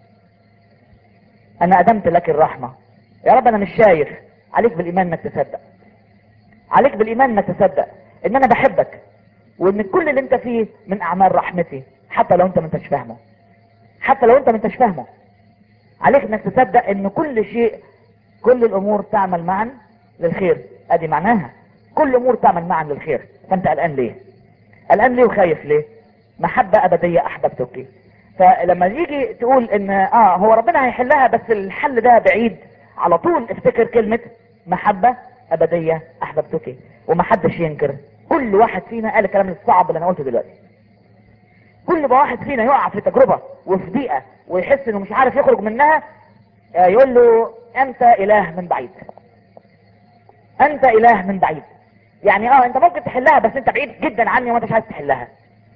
أنا قدمت لك الرحمة يا رب. أنا مش شايف، عليك بالإيمان إنك تصدق، عليك بالإيمان إنك تصدق إن أنا بحبك، وإن كل اللي أنت فيه من أعمال رحمتي، حتى لو أنت ما أنتش فاهمه، حتى لو أنت ما أنتش فاهمه. عليك إنك تصدق إن كل شيء، كل الأمور تعمل معا للخير. أدي معناها كل أمور تعمل معا للخير. فأنت قلقان ليه؟ قلقان ليه وخايف ليه؟ محبة أبدية أحببتك. فلما يجي تقول ان هو ربنا هيحلها بس الحل ده بعيد، على طول افتكر كلمة محبة أبدية أحببتك. ومحدش ينكر، كل واحد فينا قال الكلام الصعب اللي انا قلته دلوقتي. كل ما واحد فينا يقع في تجربة وفي ضيقة ويحس انه مش عارف يخرج منها، يقول له انت اله من بعيد، انت اله من بعيد. يعني انت ممكن تحلها بس انت بعيد جدا عني وما انتش عايز تحلها.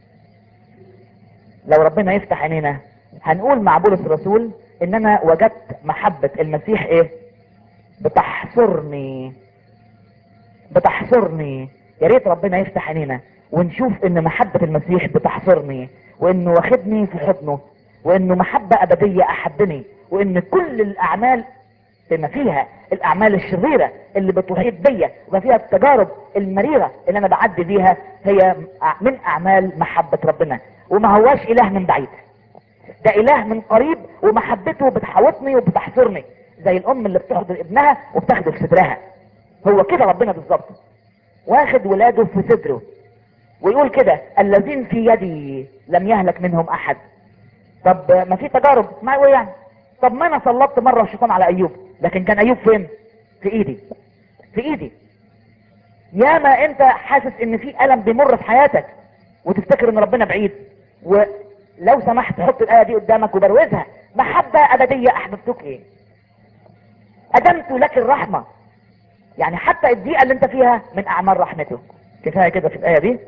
لو ربنا يفتح عينينا هنقول مع بولس الرسول ان انا وجدت محبة المسيح ايه؟ بتحصرني، بتحصرني. يا ريت ربنا يفتح عينينا ونشوف ان محبة المسيح بتحصرني، وانه واخدني في حضنه، وانه محبة ابدية احبني، وان كل الاعمال بما فيها الاعمال الشريرة اللي بتحيط بيا وما فيها التجارب المريرة اللي انا بعدي بيها هي من اعمال محبة ربنا. وما هواش اله من بعيد، ده اله من قريب، ومحبته بتحوطني وبتحصرني زي الام اللي بتحضن ابنها وبتاخده في صدرها. هو كده ربنا بالظبط، واخد ولاده في صدره. ويقول كده الذين في يدي لم يهلك منهم احد. طب ما في تجارب، ما هو يعني طب ما انا سلطت مره الشيطان على ايوب، لكن كان ايوب فين؟ في ايدي، في ايدي. ياما انت حاسس ان في الم بيمر في حياتك وتفتكر ان ربنا بعيد، ولو سمحت حط الايه دي قدامك وبروزها. محبه ابديه احببتك، قدمت لك الرحمه. يعني حتى الدقيقه اللي انت فيها من اعمال رحمته. كفايه كده في الايه دي.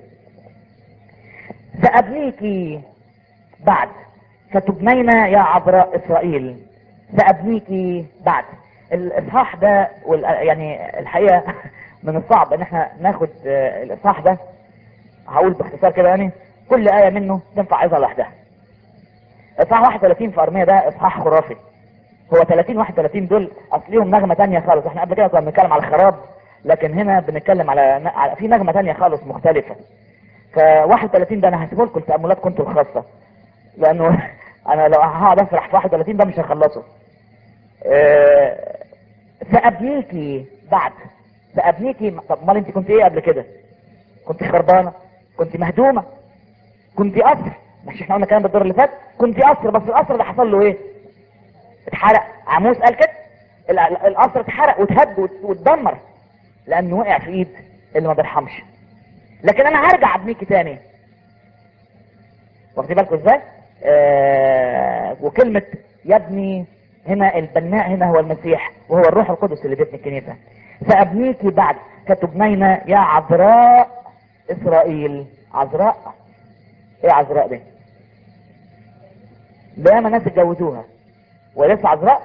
سابنيك بعد فتبنين يا عذراء اسرائيل. سابنيك بعد. الاصحاح ده يعني الحقيقه من الصعب ان احنا ناخد الاصحاح ده. هقول باختصار كده يعني كل آية منه تنفع عظة لوحدها. اصحاح 31 في ارمية ده اصحاح خرافي. هو 30 31 دول اصليهم نغمة تانية خالص. احنا قبل كده كنا بنتكلم على الخراب، لكن هنا بنتكلم في نغمة تانية خالص مختلفة. ف 31 ده انا هسيبه لكم لتأملاتكم انتوا الخاصة، لانه انا لو هقعد افرح في 31 ده مش هخلصه. سأبنيكي بعد. سأبنيكي. طب امال انت كنت ايه قبل كده؟ كنت خربانة، كنت مهدومة، كنت قصر. مش احنا قلنا كلام بالدور اللي فات؟ كنت قصر، بس القصر ده حصل له ايه؟ اتحرق. عموس قال كده القصر اتحرق واتهد واتدمر لانه وقع في ايد اللي ما بيرحمش. لكن انا هرجع ابنيكي تاني. واخدين بالكم ازاي؟ وكلمة يبني هنا، البناء هنا هو المسيح، وهو الروح القدس اللي بيبني الكنيسة. سأبنيكي بعد فتبنين يا عذراء اسرائيل. عذراء؟ ايه عذراء دي؟ ده ياما ناس اتجوزوها ولسه عذراء.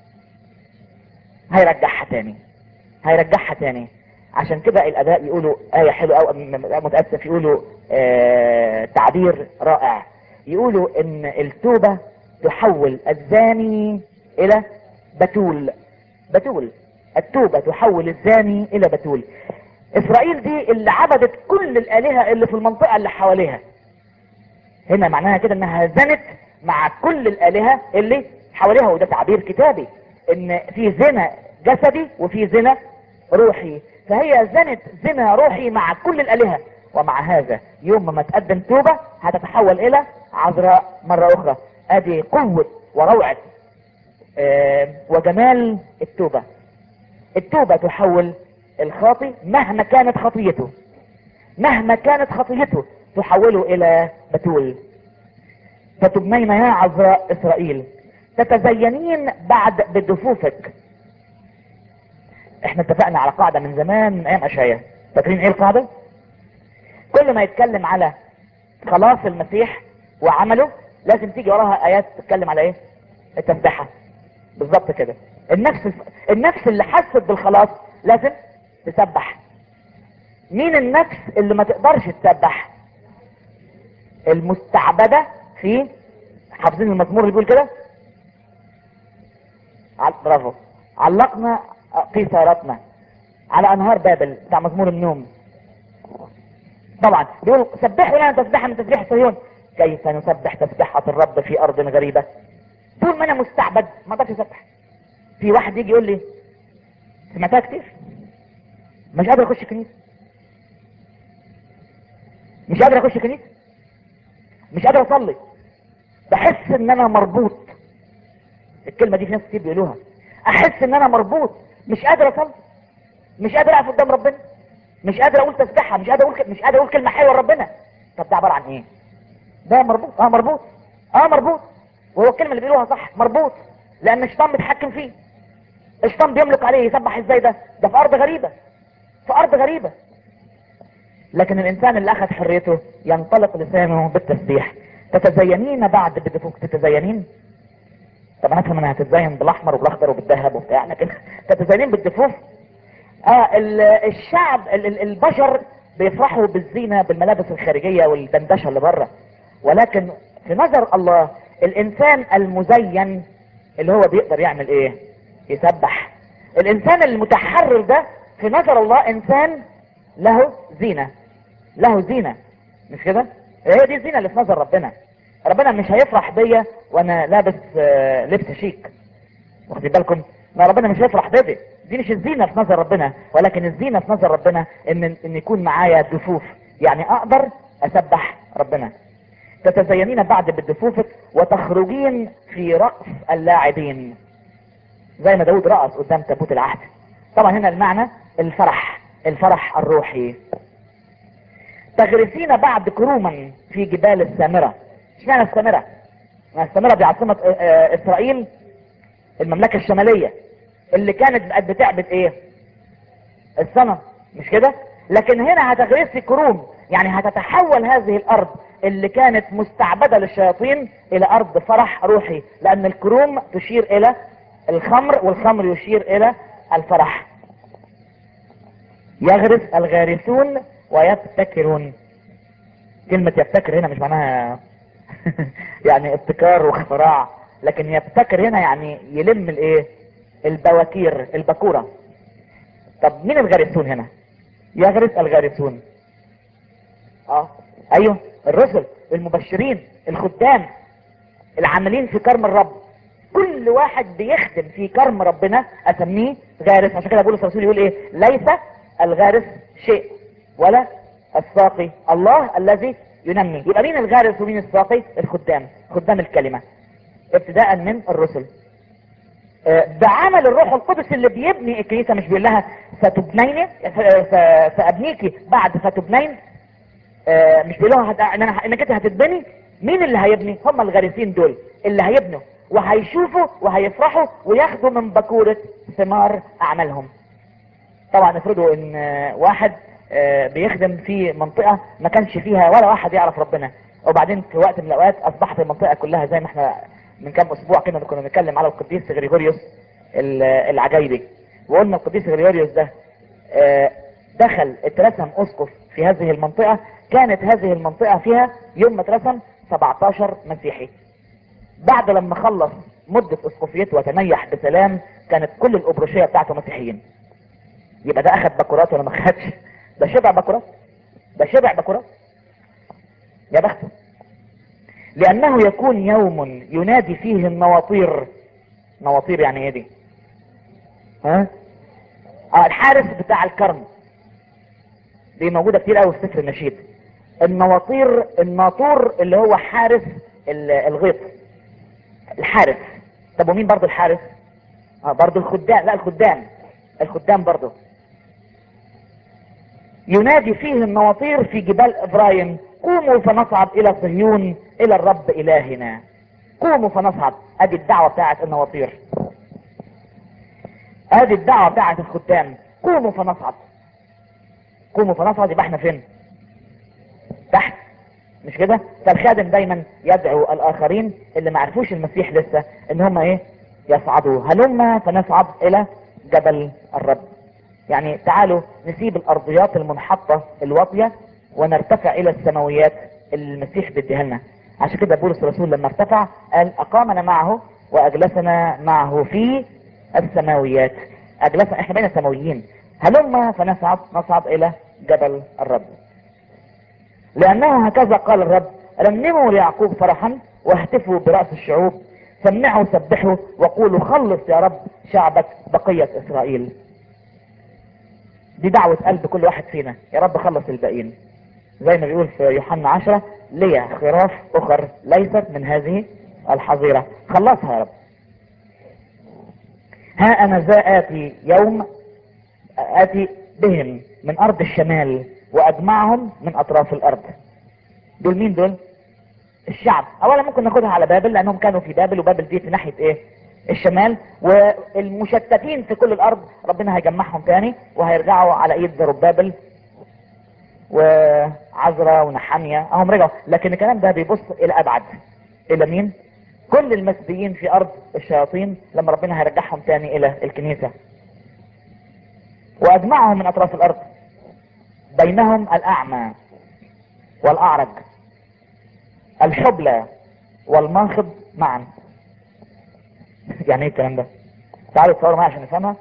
هيرجعها تاني، هيرجعها تاني. عشان كده الاباء يقولوا آية حلوة او متأسف يقولوا تعبير رائع. يقولوا ان التوبة تحول الزاني الى بتول. بتول. التوبة تحول الزاني الى بتول. اسرائيل دي اللي عبدت كل الالهة اللي في المنطقة اللي حواليها. هنا معناها كده انها زنت مع كل الالهة اللي حواليها، وده تعبير كتابي ان في زنا جسدي وفي زنا روحي. فهي زنت زنا روحي مع كل الالهة، ومع هذا يوم ما تقدم توبة هتتحول الى عذراء مرة اخرى. ادي قوة وروعة وجمال التوبة. التوبة تحول الخاطي مهما كانت خطيته، مهما كانت خطيته تحوله الى بتول. فتبنين يا عذراء اسرائيل تتزينين بعد بدفوفك. احنا اتفقنا على قاعدة من زمان من ايام اشعياء، فاكرين ايه القاعدة؟ كل ما يتكلم على خلاص المسيح وعمله لازم تيجي وراها ايات تتكلم على ايه؟ التسبيحة. بالظبط كده. النفس اللي حست بالخلاص لازم تسبح. مين النفس اللي ما تقدرش تسبح؟ المستعبدة في، حافظين المزمور اللي بيقول كده؟ برافو. علقنا قيثاراتنا على انهار بابل، بتاع مزمور النوم. طبعا بيقول سبحوا لنا تسبيحة من تسبيح صهيون، كيف نسبح تسبيحة الرب في ارض غريبة. طول ما انا مستعبد ما اقدرش اسبح. في واحد يجي يقول لي، سمعتها كتير، مش قادر اخش كنيسة، مش قادر اخش كنيسة، مش قادر اصلي، بحس ان انا مربوط. الكلمة دي في ناس كتير بيقولوها، احس ان انا مربوط، مش قادر اصلي، مش قادر اقف قدام ربنا، مش قادر اقول تسبيحة، مش قادر اقول كلمة حلوة لربنا. طب ده عبارة عن ايه؟ ده مربوط. مربوط. مربوط. وهو الكلمة اللي بيقولوها صح، مربوط، لان الشيطان بيتحكم فيه. الشيطان بيملك عليه. يسبح ازاي ده في ارض غريبة، في ارض غريبة. لكن الانسان اللي اخذ حريته ينطلق لسانه بالتسبيح. تتزينين بعد بدفوك. تتزينين، طب انا افهم انها هتتزين بالاحمر وبالاخضر وبالذهب وبتاع، لكن تتزينين بالدفوف. الشعب البشر بيفرحوا بالزينة بالملابس الخارجية والدندشة اللي بره، ولكن في نظر الله الانسان المزين اللي هو بيقدر يعمل ايه؟ يسبح. الانسان المتحرر ده في نظر الله انسان له زينة، له زينة. مش كده؟ هي دي الزينة اللي في نظر ربنا. ربنا مش هيفرح بيا وانا لابس لبس شيك، واخدين بالكم؟ ما ربنا مش هيفرح بيا. دي مش الزينة في نظر ربنا، ولكن الزينة في نظر ربنا ان يكون معايا دفوف، يعني اقدر اسبح ربنا. تتزينين بعد بدفوفك وتخرجين في رقص اللاعبين، زي ما داود رقص قدام تابوت العهد. طبعا هنا المعنى الفرح، الفرح الروحي. تغرسين بعد كروما في جبال السامرة. اشمعنى السامرة؟ السامرة دي عاصمة اسرائيل، المملكة الشمالية اللي كانت بقت بتعبد ايه؟ الصنم، مش كده؟ لكن هنا هتغرسي كروم، يعني هتتحول هذه الارض اللي كانت مستعبدة للشياطين الى ارض فرح روحي، لان الكروم تشير الى الخمر والخمر يشير الى الفرح. يغرس الغارسون ويبتكرون. كلمة يبتكر هنا مش معناها يعني ابتكار واختراع، لكن يبتكر هنا يعني يلم الايه؟ البواكير، البكورة. طب مين الغارسون هنا؟ يغرس الغارسون. ايوه، الرسل، المبشرين، الخدام، العاملين في كرم الرب. كل واحد بيخدم في كرم ربنا اسميه غارس. عشان كده بولس الرسول يقول ايه؟ ليس الغارس شيء ولا الساقي، الله الذي ينمي. يبقى مين الغارس ومين الساقي؟ الخدام، خدام الكلمة، ابتداء من الرسل. بعمل الروح القدس اللي بيبني الكنيسة. مش بيقول لها ستبنين، سأبنيكي بعد فتبنين. مش بيقول لها انك انت هتتبني. مين اللي هيبني؟ هم الغارسين دول اللي هيبنوا وهيشوفوا وهيفرحوا وياخدوا من بكورة ثمار اعمالهم. طبعا افرضوا ان واحد بيخدم في منطقة ما كانش فيها ولا واحد يعرف ربنا، وبعدين في وقت من الاوقات اصبحت المنطقة كلها زي ما احنا من كام اسبوع كده كنا بنتكلم على القديس غريغوريوس العجايبي، وقلنا القديس غريغوريوس ده دخل اترسم اسقف في هذه المنطقة. كانت هذه المنطقة فيها يوم ما اترسم 17 مسيحي. بعد لما خلص مدة اسقفيته وتنيح بسلام كانت كل الابروشية بتاعته مسيحيين. يبقى ده اخد بكورات ولا ما خدش؟ ده شبع بكورات، ده شبع بكورات، يا بخته. لانه يكون يوم ينادي فيه النواطير. نواطير يعني ايه دي؟ الحارس بتاع الكرم، دي موجودة كتير قوي في سفر النشيد. النواطير، الناطور اللي هو حارس الغيط، الحارس. طب ومين برضو الحارس؟ برضو الخدام. لا الخدام برضو. ينادي فيه النواطير في جبال ابراهيم: قوموا فنصعد الى صهيون الى الرب الهنا. قوموا فنصعد. ادي الدعوة بتاعت النواطير، ادي الدعوة بتاعت الخدام. قوموا فنصعد. قوموا فنصعد، يبقى احنا فين؟ تحت، مش كده؟ فالخادم دايما يدعو الاخرين اللي ما عرفوش المسيح لسه ان هم ايه؟ يصعدوا. هلما فنصعد الى جبل الرب. يعني تعالوا نسيب الارضيات المنحطة الواطية ونرتفع الى السماويات اللي المسيح بيديها لنا. عشان كده بولس الرسول لما ارتفع قال: اقامنا معه واجلسنا معه في السماويات. اجلسنا، احنا بين السماويين. هلما نصعد الى جبل الرب. لأنه هكذا قال الرب: رنموا ليعقوب فرحا واهتفوا برأس الشعوب، سمعوا سبحوا وقولوا خلص يا رب شعبك بقية إسرائيل. دي دعوة قلب كل واحد فينا: يا رب خلص الباقيين. زي ما بيقول في يوحنا 10: لي خراف أخر ليست من هذه الحظيرة، خلصها يا رب. ها أنا ذا آتي يوم آتي بهم من أرض الشمال وأجمعهم من أطراف الأرض. دول مين دول؟ الشعب. اولا ممكن ناخدها على بابل لانهم كانوا في بابل، وبابل دي في ناحية ايه؟ الشمال. والمشتتين في كل الارض ربنا هيجمعهم تاني وهيرجعوا على ايد زربابل وعزرا ونحمية، اهم رجعوا. لكن الكلام ده بيبص الى ابعد. الى مين؟ كل المسبيين في ارض الشياطين لما ربنا هيرجعهم تاني الى الكنيسة. واجمعهم من اطراف الارض، بينهم الاعمى والاعرج، الحبلى والماخض معا. يعني ايه الكلام ده؟ تعالوا تصوروا معايا عشان نفهمها.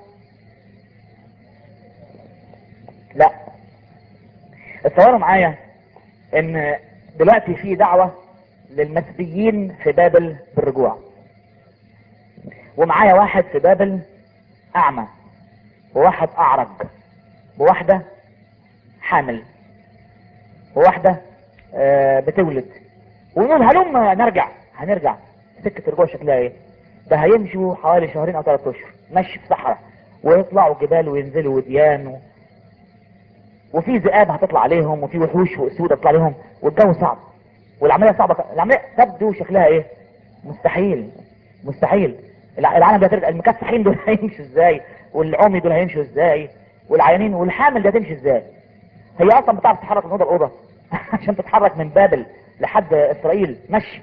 لا، تصوروا معايا ان دلوقتي في دعوة للمسبيين في بابل بالرجوع، ومعايا واحد في بابل اعمى، وواحد اعرج، وواحدة حامل، وواحدة بتولد، ونقول هلم نرجع. هنرجع. سكة الرجوع شكلها ايه؟ ده هيمشوا حوالي شهرين او 3 اشهر مشي في صحراء، ويطلعوا جبال وينزلوا وديان وفي ذئاب هتطلع عليهم، وفي وحوش واسود هتطلع عليهم، والجو صعب، والعملية صعبة. العملية تبدو شكلها ايه؟ مستحيل. مستحيل. العالم ده هترجع. المكسحين دول هيمشوا ازاي؟ والعمي دول هيمشوا ازاي؟ والعيانين والحامل ده هتمشي ازاي؟ هي اصلا بتعرف تتحرك من اوضه لاوضه عشان تتحرك من بابل لحد اسرائيل مشي،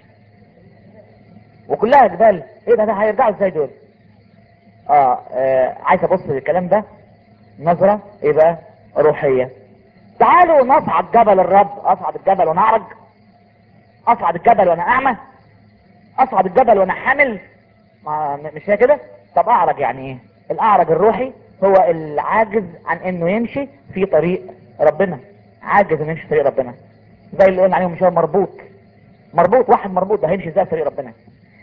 وكلها جبال. ايه ده هيرجعوا ازاي دول؟ عايز ابص للكلام ده نظرة ايه بقى؟ روحية. تعالوا نصعد جبل الرب. اصعد الجبل وانا اعرج؟ اصعد الجبل وانا اعمى؟ اصعد الجبل وانا حامل؟ مش هي كده؟ طب اعرج يعني ايه؟ الاعرج الروحي هو العاجز عن انه يمشي في طريق ربنا، عاجز انه يمشي في طريق ربنا. زي اللي قلنا عليه مش هو مربوط؟ مربوط، واحد مربوط ده هيمشي ازاي في طريق ربنا؟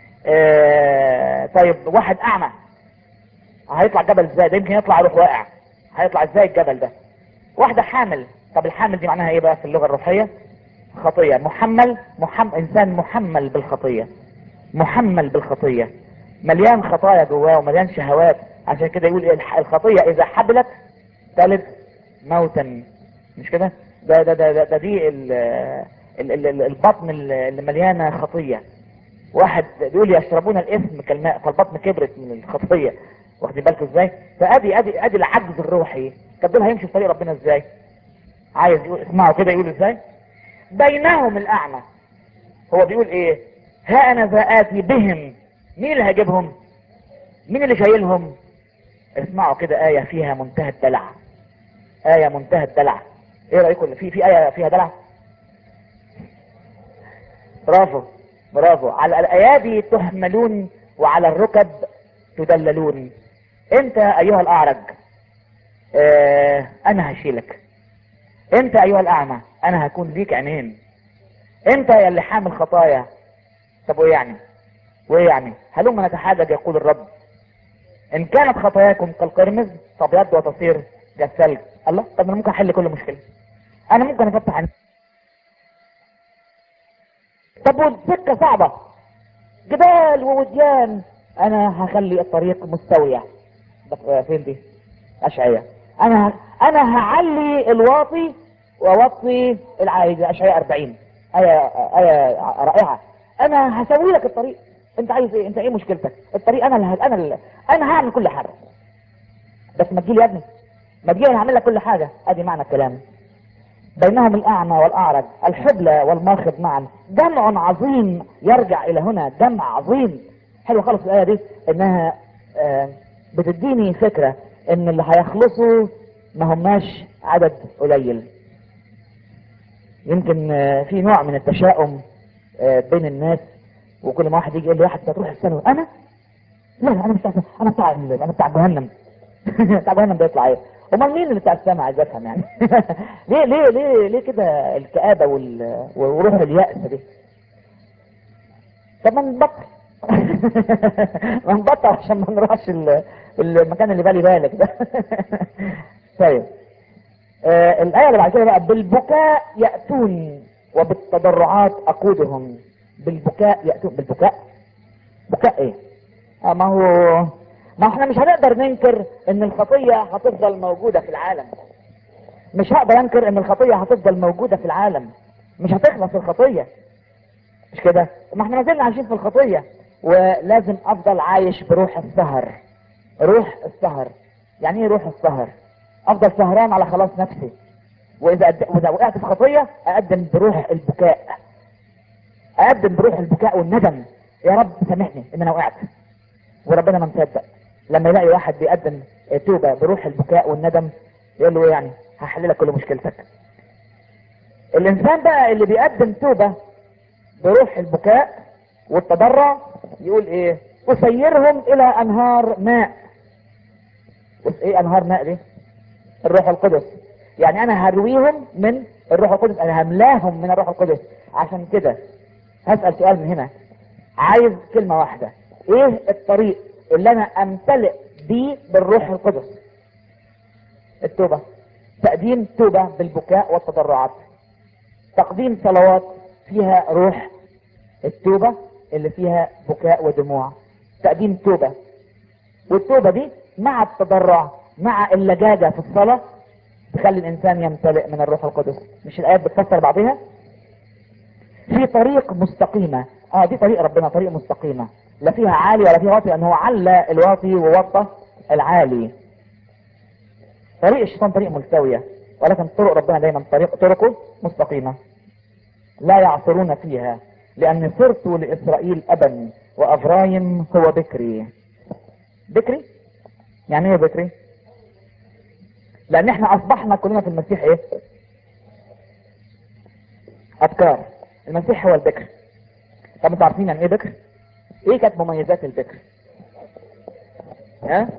طيب واحد اعمى هيطلع الجبل ازاي؟ ده يمكن يطلع يروح واقع. هيطلع ازاي الجبل ده؟ واحدة حامل. طب الحامل دي معناها ايه بقى في اللغة الروحية؟ خطية. انسان محمل بالخطية، محمل بالخطية، مليان خطايا جواه ومليان شهوات. عشان كده يقول الخطية اذا حبلت تلد موتا. مش كده؟ ده دي البطن اللي مليانة خطية. واحد بيقول يشربون الاسم كالماء فالبطن كبرت من الخطية. واخدين بالكم ازاي؟ ادي العجز الروحي. طب دول هيمشوا في طريق ربنا ازاي؟ عايز يقول اسمعوا كده يقول ازاي؟ بينهم الاعمى. هو بيقول ايه؟ ها انا ذا آتي بهم. مين اللي هيجيبهم؟ مين اللي شايلهم؟ اسمعوا كده آية فيها منتهى الدلع. آية منتهى الدلع. ايه رأيكم في آية فيها دلع؟ برافو. برافو. على الايادي تحملون وعلى الركب تدللون. انت ايها الاعرج انا هشيلك. انت ايها الاعمى انا هكون ليك عينين. انت يا اللي حامل خطايا. طب وايه يعني؟ وايه يعني؟ هلما نتحاجج يقول الرب. ان كانت خطاياكم كالقرمز فابيض وتصير كالثلج. الله، طب انا ممكن احل كل مشكله. انا ممكن افتح عن... طب والسكه صعبه، جبال ووديان، انا هخلي الطريق مستوية. ده فين دي؟ اشعياء. انا هعلي الواطي واوطي العالي. اشعياء 40. آية رائعة. انا هسوي لك الطريق. انت عايز ايه؟ انت ايه مشكلتك؟ الطريق انا هعمل كل حاجة. بس ما تجيلي يا ابني، ما تجيلي انا هعمل لك كل حاجة. ادي معنى الكلام. بينهم الاعمى والاعرج، الحبلى والماخض معا، جمع عظيم يرجع الى هنا، جمع عظيم. حلو خالص الايه دي، انها بتديني فكرة ان اللي هيخلصوا ما هماش عدد قليل. يمكن في نوع من التشاؤم بين الناس، وكل ما واحد يجي يقول لي واحد هتروح السنة، انا لا انا مش بتاع، انا بتاع جهنم. بتاع جهنم ده يطلع ايه؟ امال مين اللي بتاع السماء؟ عايز افهم يعني. ليه كده الكآبة وروح اليأس دي؟ طب ما نبطل. ما نبطل عشان ما نروحش المكان اللي بالي بالك ده. طيب الآية اللي بعد كده بقى، بالبكاء يأتون وبالتضرعات أقودهم. بالبكاء يأتون. بالبكاء؟ بكاء ايه؟ ما احنا مش هنقدر ننكر ان الخطية هتفضل موجودة في العالم. مش هقدر انكر ان الخطية هتفضل موجودة في العالم. مش هتخلص الخطية، مش كده؟ ما احنا ما زلنا عايشين في الخطية، ولازم افضل عايش بروح السهر. روح السهر. يعني ايه روح السهر؟ افضل سهران على خلاص نفسي، واذا وقعت في خطية اقدم بروح البكاء. اقدم بروح البكاء والندم. يا رب سامحني ان انا وقعت. وربنا ما مصدق لما يلاقي واحد بيقدم توبة بروح البكاء والندم، يقول له ايه يعني؟ هحل لك كل مشكلتك. الانسان بقى اللي بيقدم توبة بروح البكاء والتضرع يقول ايه؟ اسيرهم الى انهار ماء. ايه انهار ماء دي؟ الروح القدس. يعني انا هرويهم من الروح القدس، انا هملاهم من الروح القدس. عشان كده هسأل سؤال من هنا، عايز كلمة واحدة، ايه الطريق اللي انا امتلئ بيه بالروح القدس؟ التوبة. تقديم توبة بالبكاء والتضرعات. تقديم صلوات فيها روح التوبة اللي فيها بكاء ودموع. تقديم توبة، والتوبة دي مع التضرع مع اللجاجة في الصلاة تخلي الانسان يمتلئ من الروح القدس. مش الايات بتفسر بعضها؟ في طريق مستقيمة. دي طريق ربنا، طريق مستقيمة لا فيها عالي ولا فيها واطي، لان هو على الواطي ووطى العالي. طريق الشيطان طريق ملتوية، ولكن طرق ربنا دايما طرقه مستقيمة لا يعثرون فيها. لأن صرت لإسرائيل أبا وأفرايم هو بكري. بكري يعني ايه بكري؟ لأن احنا أصبحنا كلنا في المسيح ايه؟ أبكار. المسيح هو البكر. طب انتوا عارفين يعني ايه بكر؟ ايه كانت مميزات البكر؟ ها؟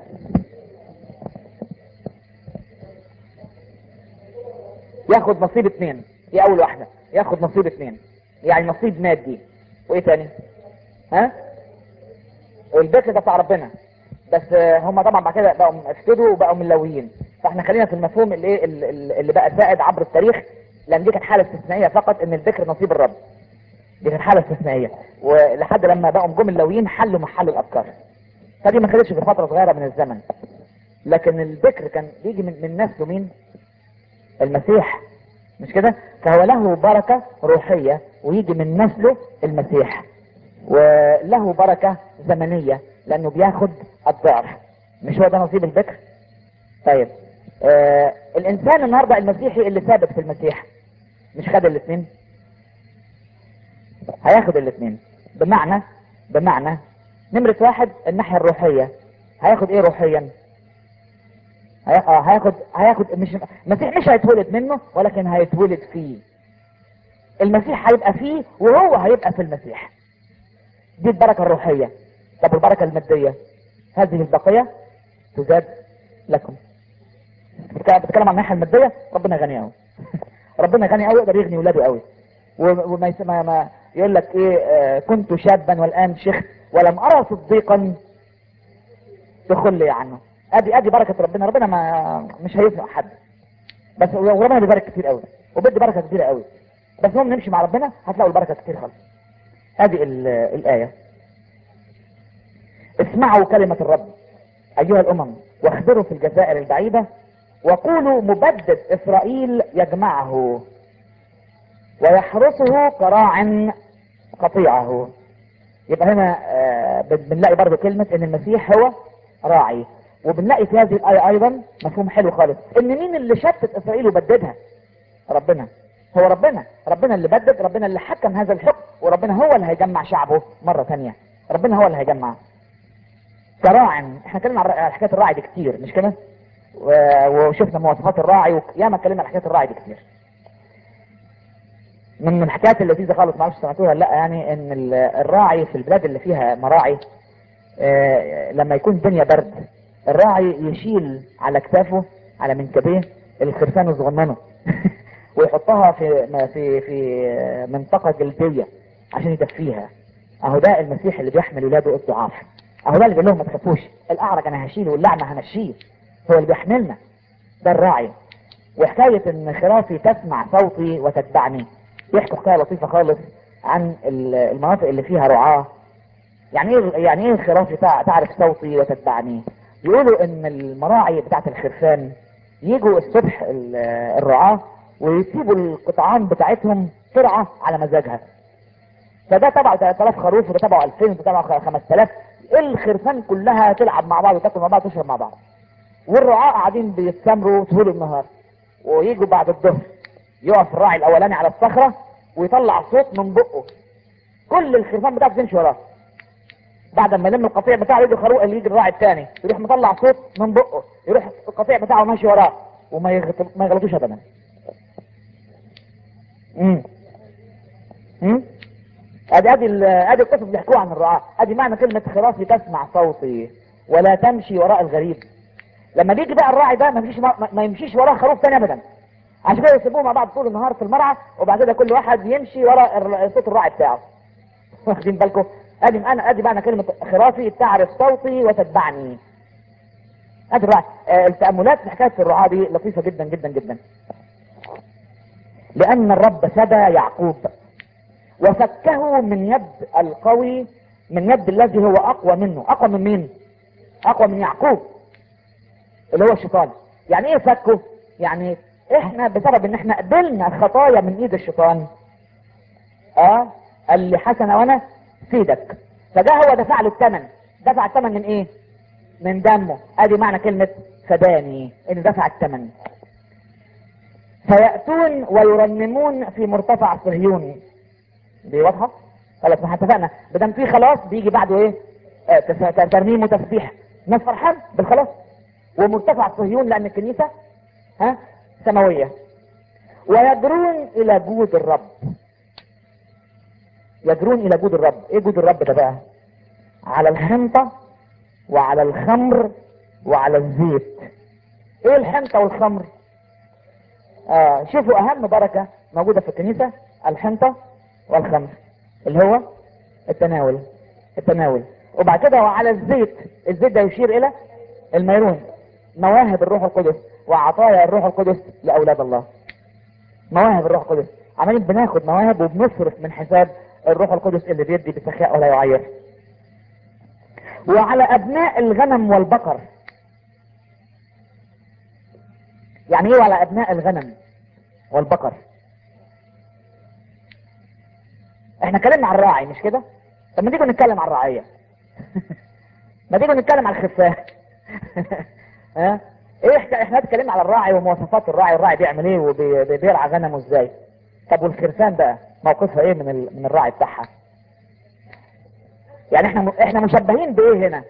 ياخد نصيب 2. ايه اول واحدة؟ ياخد نصيب 2، يعني نصيب مادي. وايه تاني؟ ها؟ البكر ده بتاع ربنا، بس هم طبعا بعد كده بقوا افسدوا وبقوا ملويين. فاحنا خلينا في المفهوم اللي ايه اللي بقى سائد عبر التاريخ، لان دي كانت حاله استثنائيه فقط، ان البكر نصيب الرب. دي كانت حاله استثنائيه، ولحد لما بقوا جم اللويين حلوا محل الابكار. فدي ما خدتش في فتره صغيره من الزمن. لكن البكر كان بيجي من نسله مين؟ المسيح، مش كده؟ فهو له بركه روحيه ويجي من نسله المسيح، وله بركه زمنيه لانه بياخد الضعف. مش هو ده نصيب البكر؟ طيب الانسان النهارده المسيحي اللي ثابت في المسيح مش خد الاثنين؟ هياخد الاثنين. بمعنى نمرة واحد الناحية الروحية. هياخد ايه روحيا؟ هياخد مش المسيح مش هيتولد منه، ولكن هيتولد فيه. المسيح هيبقى فيه وهو هيبقى في المسيح. دي البركة الروحية. طب البركة المادية؟ هذه البقية تزاد لكم. بتكلم عن الناحية المادية، ربنا غني قوي. ربنا غني قوي، يقدر يغني ولاده قوي. وما ما يقول لك ايه كنت شابا والان شيخ ولم ارى صديقا تخلي عنه. ادي بركة ربنا. ربنا ما مش هيزنق حد، بس وربنا بيبارك كتير قوي وبيدي بركة كتير قوي. بس هم نمشي مع ربنا هتلاقوا البركة كتير خالص. ادي الآية. اسمعوا كلمة الرب ايها الامم، واخبروا في الجزائر البعيدة، وقولوا مبدد اسرائيل يجمعه ويحرسه كراع قطيعه. يبقى هنا بنلاقي برضو كلمة ان المسيح هو راعي. وبنلاقي في هذه الآية ايضا مفهوم حلو خالص، ان مين اللي شتت اسرائيل وبددها؟ ربنا. هو ربنا اللي بدد، ربنا اللي حكم هذا الحكم، وربنا هو اللي هيجمع شعبه مرة ثانية. ربنا هو اللي هيجمع كراع. احنا اتكلمنا على حكاية الراعي دي كتير مش كده؟ وشفنا مواصفات الراعي، وياما اتكلمنا على حكاية الراعي دي كتير. من الحكايات اللذيذة خالص، ما اعرفش سمعتوها ولا لا، يعني ان الراعي في البلاد اللي فيها مراعي لما يكون الدنيا برد، الراعي يشيل على كتافه، على منكبيه، الخرفان الصغننه ويحطها في منطقة جلدية عشان يدفيها. اهو ده المسيح اللي بيحمل ولاده الضعاف. اهو ده اللي بيقول لهم ما تخافوش، الاعرج انا هشيله واللعمة همشيه، هو اللي بيحملنا، ده الراعي. وحكاية ان خرافي تسمع صوتي وتتبعني، يحكوا حكاية لطيفة خالص عن المناطق اللي فيها رعاة. يعني ايه خرافي تعرف صوتي وتتبعني؟ يقولوا ان المراعي بتاعت الخرفان يجوا الصبح الرعاة ويسيبوا القطعان بتاعتهم ترعى على مزاجها. فده تبعه 3000 خروف، وده تبعه 2000، وده تبعه 5000. الخرفان كلها تلعب مع بعض وتاكل مع بعض وتشرب مع بعض، والرعاة قاعدين بيتسامروا طول النهار. ويجوا بعد الظهر يقف الراعي الاولاني على الصخرة ويطلع صوت من بقه، كل الخرفان بتاعته تمشي وراه. بعد ما يلم القطيع بتاعه يجي الخروق اللي يجي الراعي الثاني يروح مطلع صوت من بقه، يروح القطيع بتاعه ماشي وراه، ما يغلطوش ابدا. امم امم ادي القصص اللي بيحكوها عن الرعاة. ادي معنى كلمة خرافي تسمع صوتي ولا تمشي وراء الغريب. لما بيجي بقى الراعي ده ما يمشيش وراه خروف ثاني ابدا، عشان كده يسيبوه مع بعض طول النهار في المرعى، وبعد كده كل واحد يمشي وراء صوت الراعي بتاعه. واخدين بالكم؟ ادي معنى كلمة خرافي تعرف صوتي وتتبعني. ادي الراعي. التأملات في حكاية الرعاة دي لطيفة جدا جدا جدا. لأن الرب سدى يعقوب وفكه من يد القوي، من يد الذي هو أقوى منه. أقوى من مين؟ أقوى من يعقوب اللي هو الشيطان. يعني إيه فكه؟ يعني إحنا بسبب إن إحنا قبلنا خطايا من إيد الشيطان، قال لي حسن وأنا سيدك، فده هو دفع له الثمن. دفع الثمن من إيه؟ من دمه. ادي معنى كلمة فداني، ان دفع الثمن. فيأتون ويرنمون في مرتفع صهيون. دي واضحة؟ خلاص ما اتفقنا، بدم في خلاص بيجي بعده ايه؟ ترنيم وتسبيح. الناس فرحان بالخلاص. ومرتفع صهيون لان الكنيسة سماوية. ويجرون الى جود الرب. يجرون الى جود الرب. ايه جود الرب ده بقى؟ على الحنطة وعلى الخمر وعلى الزيت. ايه الحنطة والخمر؟ شوفوا اهم بركة موجودة في الكنيسة، الحنطة والخمر، اللي هو التناول. وبعد كده وعلى الزيت. الزيت ده يشير الى الميرون، مواهب الروح القدس وعطايا الروح القدس لاولاد الله. مواهب الروح القدس، عمالين بناخد مواهب وبنصرف من حساب الروح القدس اللي بيدي بسخاء ولا يعير. وعلى ابناء الغنم والبقر. يعني ايه على ابناء الغنم والبقر؟ احنا اتكلمنا عن الراعي مش كده؟ طب ما تيجوا نتكلم عن الرعية. ما تيجوا نتكلم عن الخفاف. ها؟ ايه احنا اتكلمنا على الراعي ومواصفات الراعي، والراعي بيعمل ايه وبيرعى غنمه ازاي. طب والخرفان بقى موقفها ايه من الراعي بتاعها؟ يعني احنا مشبهين بايه هنا؟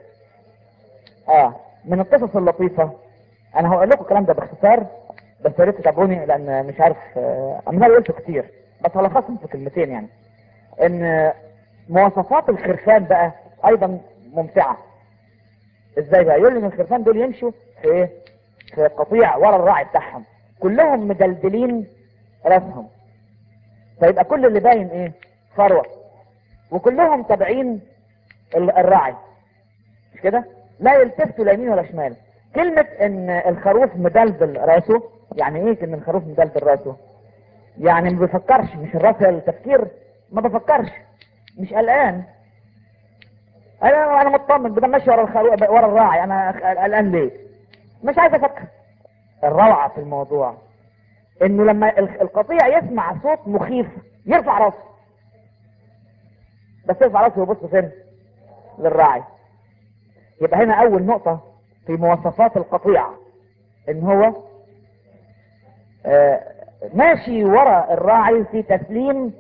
من القصص اللطيفة. انا هقول لكم الكلام ده باختصار، بس يا ريت تتابعوني لان مش عارف انا قلت كتير، بس هلخصهم في كلمتين. يعني ان مواصفات الخرفان بقى ايضا ممتعة. ازاي بقى؟ يقول لي ان الخرفان دول يمشوا في ايه؟ في قطيع ورا الراعي بتاعهم، كلهم مدلدلين راسهم، فيبقى كل اللي باين ايه؟ فروة، وكلهم تابعين الراعي، مش كده؟ لا يلتفتوا لا يمين ولا شمال. كلمة ان الخروف مدلدل راسه، يعني ايه ان الخروف مدلدل راسه؟ يعني ما بيفكرش، مش الراس هي التفكير، ما بفكرش، مش قلقان، انا مطمن بدل ماشي ورا الراعي، انا قلقان ليه؟ مش عايز افكر. الروعه في الموضوع انه لما القطيع يسمع صوت مخيف يرفع راسه، بس يرفع راسه ويبص فين؟ للراعي. يبقى هنا اول نقطه في مواصفات القطيع، ان هو ماشي ورا الراعي في تسليم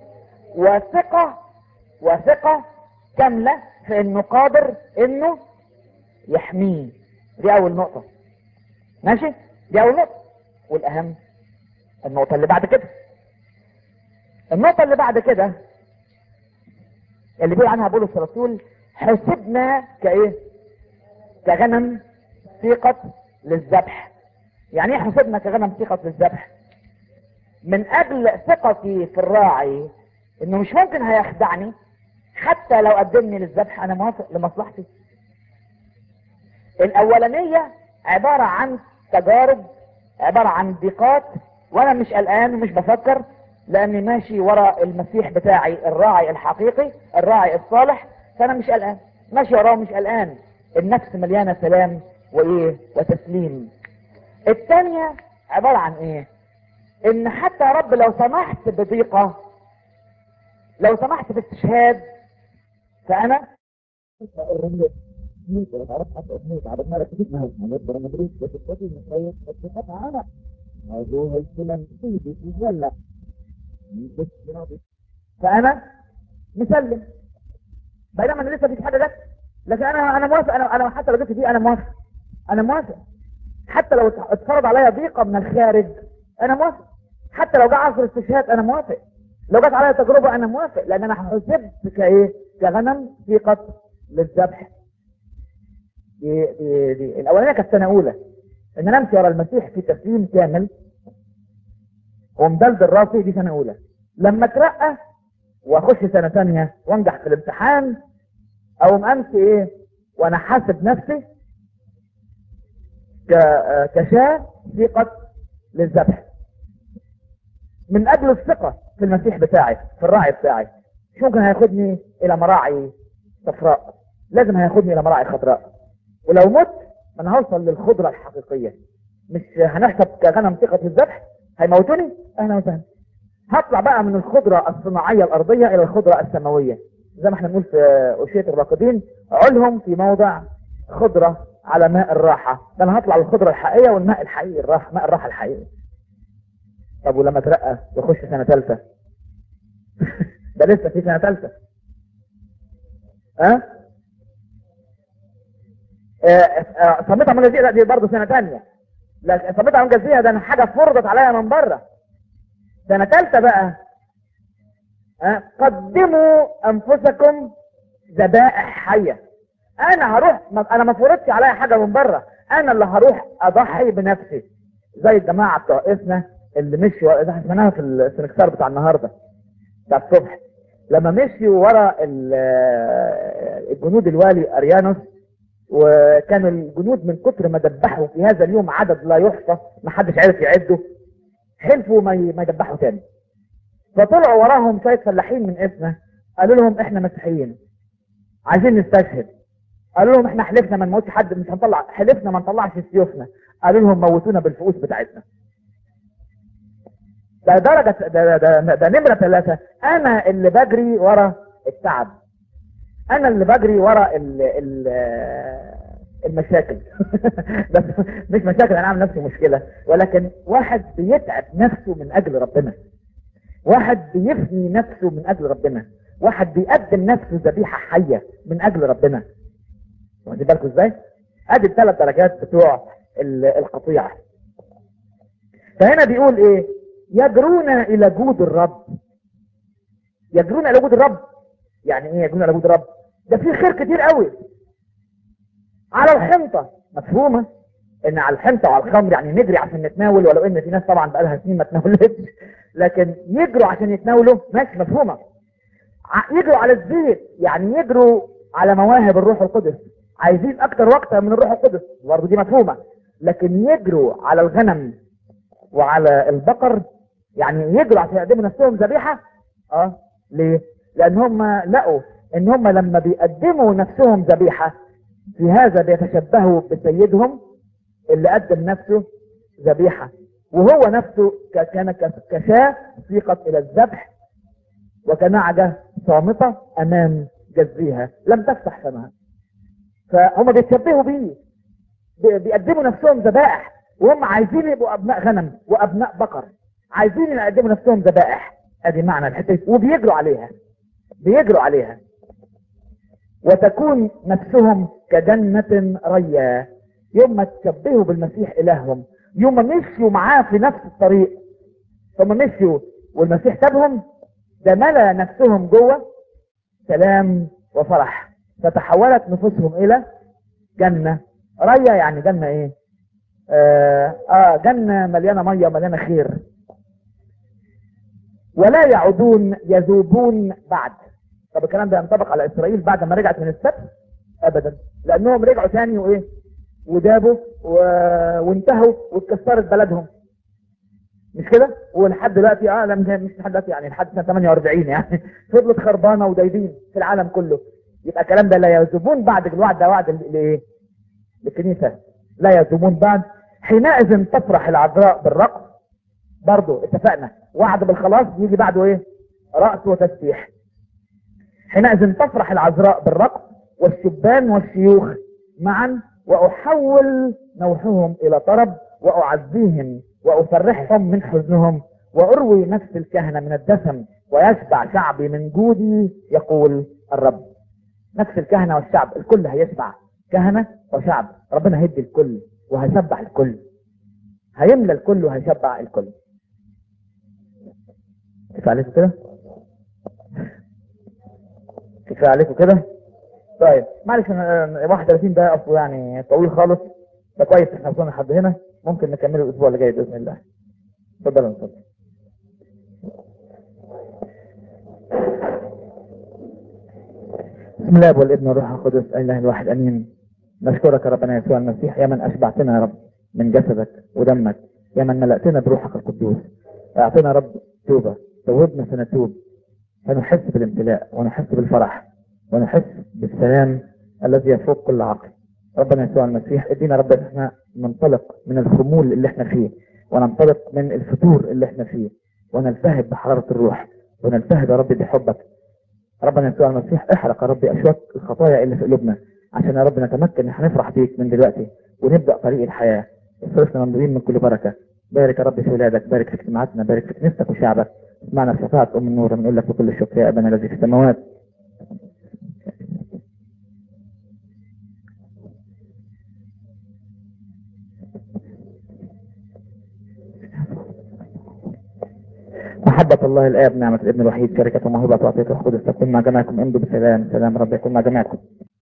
وثقة كاملة في انه قادر انه يحميه. دي اول نقطة. ماشي، دي اول نقطة. والاهم النقطة اللي بعد كده، النقطة اللي بعد كده اللي بيقول عنها بولس الرسول حسبنا كايه؟ كغنم سيقت للذبح. يعني ايه حسبنا كغنم سيقت للذبح؟ من اجل ثقتي في الراعي انه مش ممكن هيخدعني، حتى لو قدمني للذبح انا موافق لمصلحتي. الاولانية عبارة عن تجارب، عبارة عن ضيقات، وانا مش قلقان ومش بفكر، لاني ماشي ورا المسيح بتاعي، الراعي الحقيقي، الراعي الصالح، فانا مش قلقان، ماشي وراه مش قلقان. النفس مليانة سلام وايه وتسليم. الثانية عبارة عن ايه؟ ان حتى يا رب لو سمحت بضيقة، لو سمحت باستشهاد، فانا فانا مسلم، بينما انا لسه مفيش حاجه جت. لكن انا موافق، انا حتى لو جبت دي انا موافق، انا موافق. حتى لو اتفرض عليا ضيقه من الخارج انا موافق. حتى لو جه عصر استشهاد انا موافق. لو جت عليا تجربه انا موافق، لان انا حسبت كايه؟ كغنم ضيقه للذبح. دي الاولانيه كانت سنه اولى، ان انا امشي ورا المسيح في تسليم كامل ومدلدل راسي، دي سنه اولى. لما اترقى واخش سنه ثانيه وانجح في الامتحان، او امشي ايه وانا حاسب نفسي كشاة ثقة للذبح، من اجل الثقة في المسيح بتاعي، في الراعي بتاعي. مش ممكن هياخدني الى مراعي صفراء، لازم هياخدني الى مراعي خضراء. ولو مت انا هوصل للخضرة الحقيقية، مش هنحسب كغنم ثقة للذبح، هيموتوني اهلا وسهلا. هطلع بقى من الخضرة الصناعية الارضية الى الخضرة السماوية، زي ما احنا بنقول في أوشية الراقدين: علهم في موضع خضرة على ماء الراحة. ده انا هطلع للخضرة الحقيقية والماء الحقيقي، الراحة، ماء الراحة الحقيقي. طب ولما اترقى واخش سنة ثالثة ده لسه في سنة ثالثة. ها صمت عمل جزية، دي برضه سنة ثانية. لا صمت عمل جزية ده انا حاجة فرضت عليا من بره. سنة ثالثة بقى قدموا انفسكم ذبائح حية. انا هروح، انا ما فرضتش عليا حاجة من بره، انا اللي هروح اضحي بنفسي. زي الجماعة بتوع اسنا اللي مشوا، اذا سمعناها في السنكسار بتاع النهاردة بتاع الصبح، لما مشيوا ورا الجنود الوالي اريانوس، وكان الجنود من كتر ما دبحوا في هذا اليوم عدد لا يحصى، ما حدش عارف يعده، حلفوا ما يدبحوا تاني. فطلعوا وراهم شويه فلاحين من اسنا، قالوا لهم احنا مسيحيين عايزين نستشهد. قالوا لهم احنا حلفنا ما نموتش حد، مش هنطلع، حلفنا ما نطلعش سيوفنا. قالوا لهم موتونا بالفؤوس بتاعتنا. ده درجة ده نمرة 3. انا اللي بجري ورا التعب، انا اللي بجري ورا المشاكل بس مش مشاكل انا عامل نفسي مشكلة، ولكن واحد بيتعب نفسه من اجل ربنا، واحد بيفني نفسه من اجل ربنا، واحد بيقدم نفسه ذبيحة حية من اجل ربنا. واخدين بالكم ازاي؟ ادي ال3 درجات بتوع القطيعة. فهنا بيقول ايه؟ يجرون الى جود الرب. يجرون الى جود الرب يعني ايه يجرون الى جود الرب؟ ده في خير كتير قوي على الحنطة، مفهومة ان على الحنطة وعلى الخمر يعني نجري عشان نتناول، ولو ان في ناس طبعا بقالها سنين ما تناولتش، لكن يجروا عشان يتناولوا، ماشي مفهومة. يجروا على الزيت يعني يجروا على مواهب الروح القدس، عايزين اكتر واكتر من الروح القدس، برضه دي مفهومة. لكن يجروا على الغنم وعلى البقر يعني يجروا عشان يقدموا نفسهم ذبيحة. ليه؟ لان هم لقوا ان هم لما بيقدموا نفسهم ذبيحة في هذا بيتشبهوا بسيدهم اللي قدم نفسه ذبيحة، وهو نفسه كان كشاة سيقت الى الذبح، وكنعجة صامتة امام جزيها لم تفتح فمها. فهم بيتشبهوا بيه، بيقدموا نفسهم ذبائح، وهم عايزين يبقوا ابناء غنم وابناء بقر، عايزين يقدموا نفسهم ذبائح. ادي معنى الحته دي. وبيجروا عليها، بيجروا عليها. وتكون نفسهم كجنة ريا. يوم ما تشبهوا بالمسيح الههم، يوم ما مشيوا معاه في نفس الطريق، هم مشيوا والمسيح سابهم، ده ملا نفسهم جوه سلام وفرح، فتحولت نفوسهم الى جنة ريا. يعني جنة ايه؟ جنة مليانة مية مليانة خير. ولا يعودون يذوبون بعد. طب الكلام ده ينطبق على اسرائيل بعد ما رجعت من السبت؟ ابدا، لانهم رجعوا تاني وايه، ودابوا وانتهوا واتكسرت بلدهم، مش كده؟ ولحد دلوقتي لا مش لحد دلوقتي، يعني لحد سنه 48 يعني فضلت خربانه ودايبين في العالم كله. يبقى الكلام ده لا يذوبون بعد. الوعد ده وعد لايه؟ للكنيسه. لا يذوبون بعد. حينئذ تفرح العذراء بالرقص. برضو اتفقنا وعد بالخلاص يجي بعده ايه؟ رقص وتسبيح. حينئذ تفرح العذراء بالرقص والشبان والشيوخ معا، واحول نوحهم الى طرب، واعزيهم وافرحهم من حزنهم، واروي نفس الكهنة من الدسم، ويشبع شعبي من جودي، يقول الرب. نفس الكهنة والشعب، الكل هيشبع. كهنة وشعب، ربنا هيدي الكل وهيشبع الكل، هيملى الكل وهيشبع الكل. كفاية عليكم كده؟ كفاية عليكم كده؟ طيب معلش، 31 دقيقة أصله يعني طويل خالص. ده كويس احنا وصلنا لحد هنا، ممكن نكمله الأسبوع اللي جاي بإذن الله. اتفضل يا أستاذ. بسم الله والابن والروح القدس الاله الواحد امين. نشكرك يا ربنا يسوع المسيح، يا من اشبعتنا يا رب من جسدك ودمك، يا من ملأتنا بروحك القدوس. اعطنا يا رب توبة، توبنا فنتوب، فنحس بالامتلاء ونحس بالفرح ونحس بالسلام الذي يفوق كل عقل. ربنا يسوع المسيح ادينا رب ان احنا ننطلق من الخمول اللي احنا فيه، وننطلق من الفتور اللي احنا فيه، ونلتهب بحرارة الروح، ونلتهب يا رب بحبك. ربنا يسوع المسيح احرق يا رب اشواك الخطايا اللي في قلوبنا، عشان يا رب نتمكن ان هنفرح بيك من دلوقتي ونبدا طريق الحياه. اصرفنا مملوئين من كل بركه. بارك يا رب في ولادك، بارك في اجتماعاتنا، بارك في كنيستك وشعبك. اسمعنا في شفاعة ام النور، بنقول لك بكل الشكر يا ابانا الذي في السماوات. محبة الله الآب، نعمة الابن الوحيد، شركة وموهبة وعطية القدس تكون مع جميعكم. امضوا بسلام. سلام رب يكون مع جميعكم.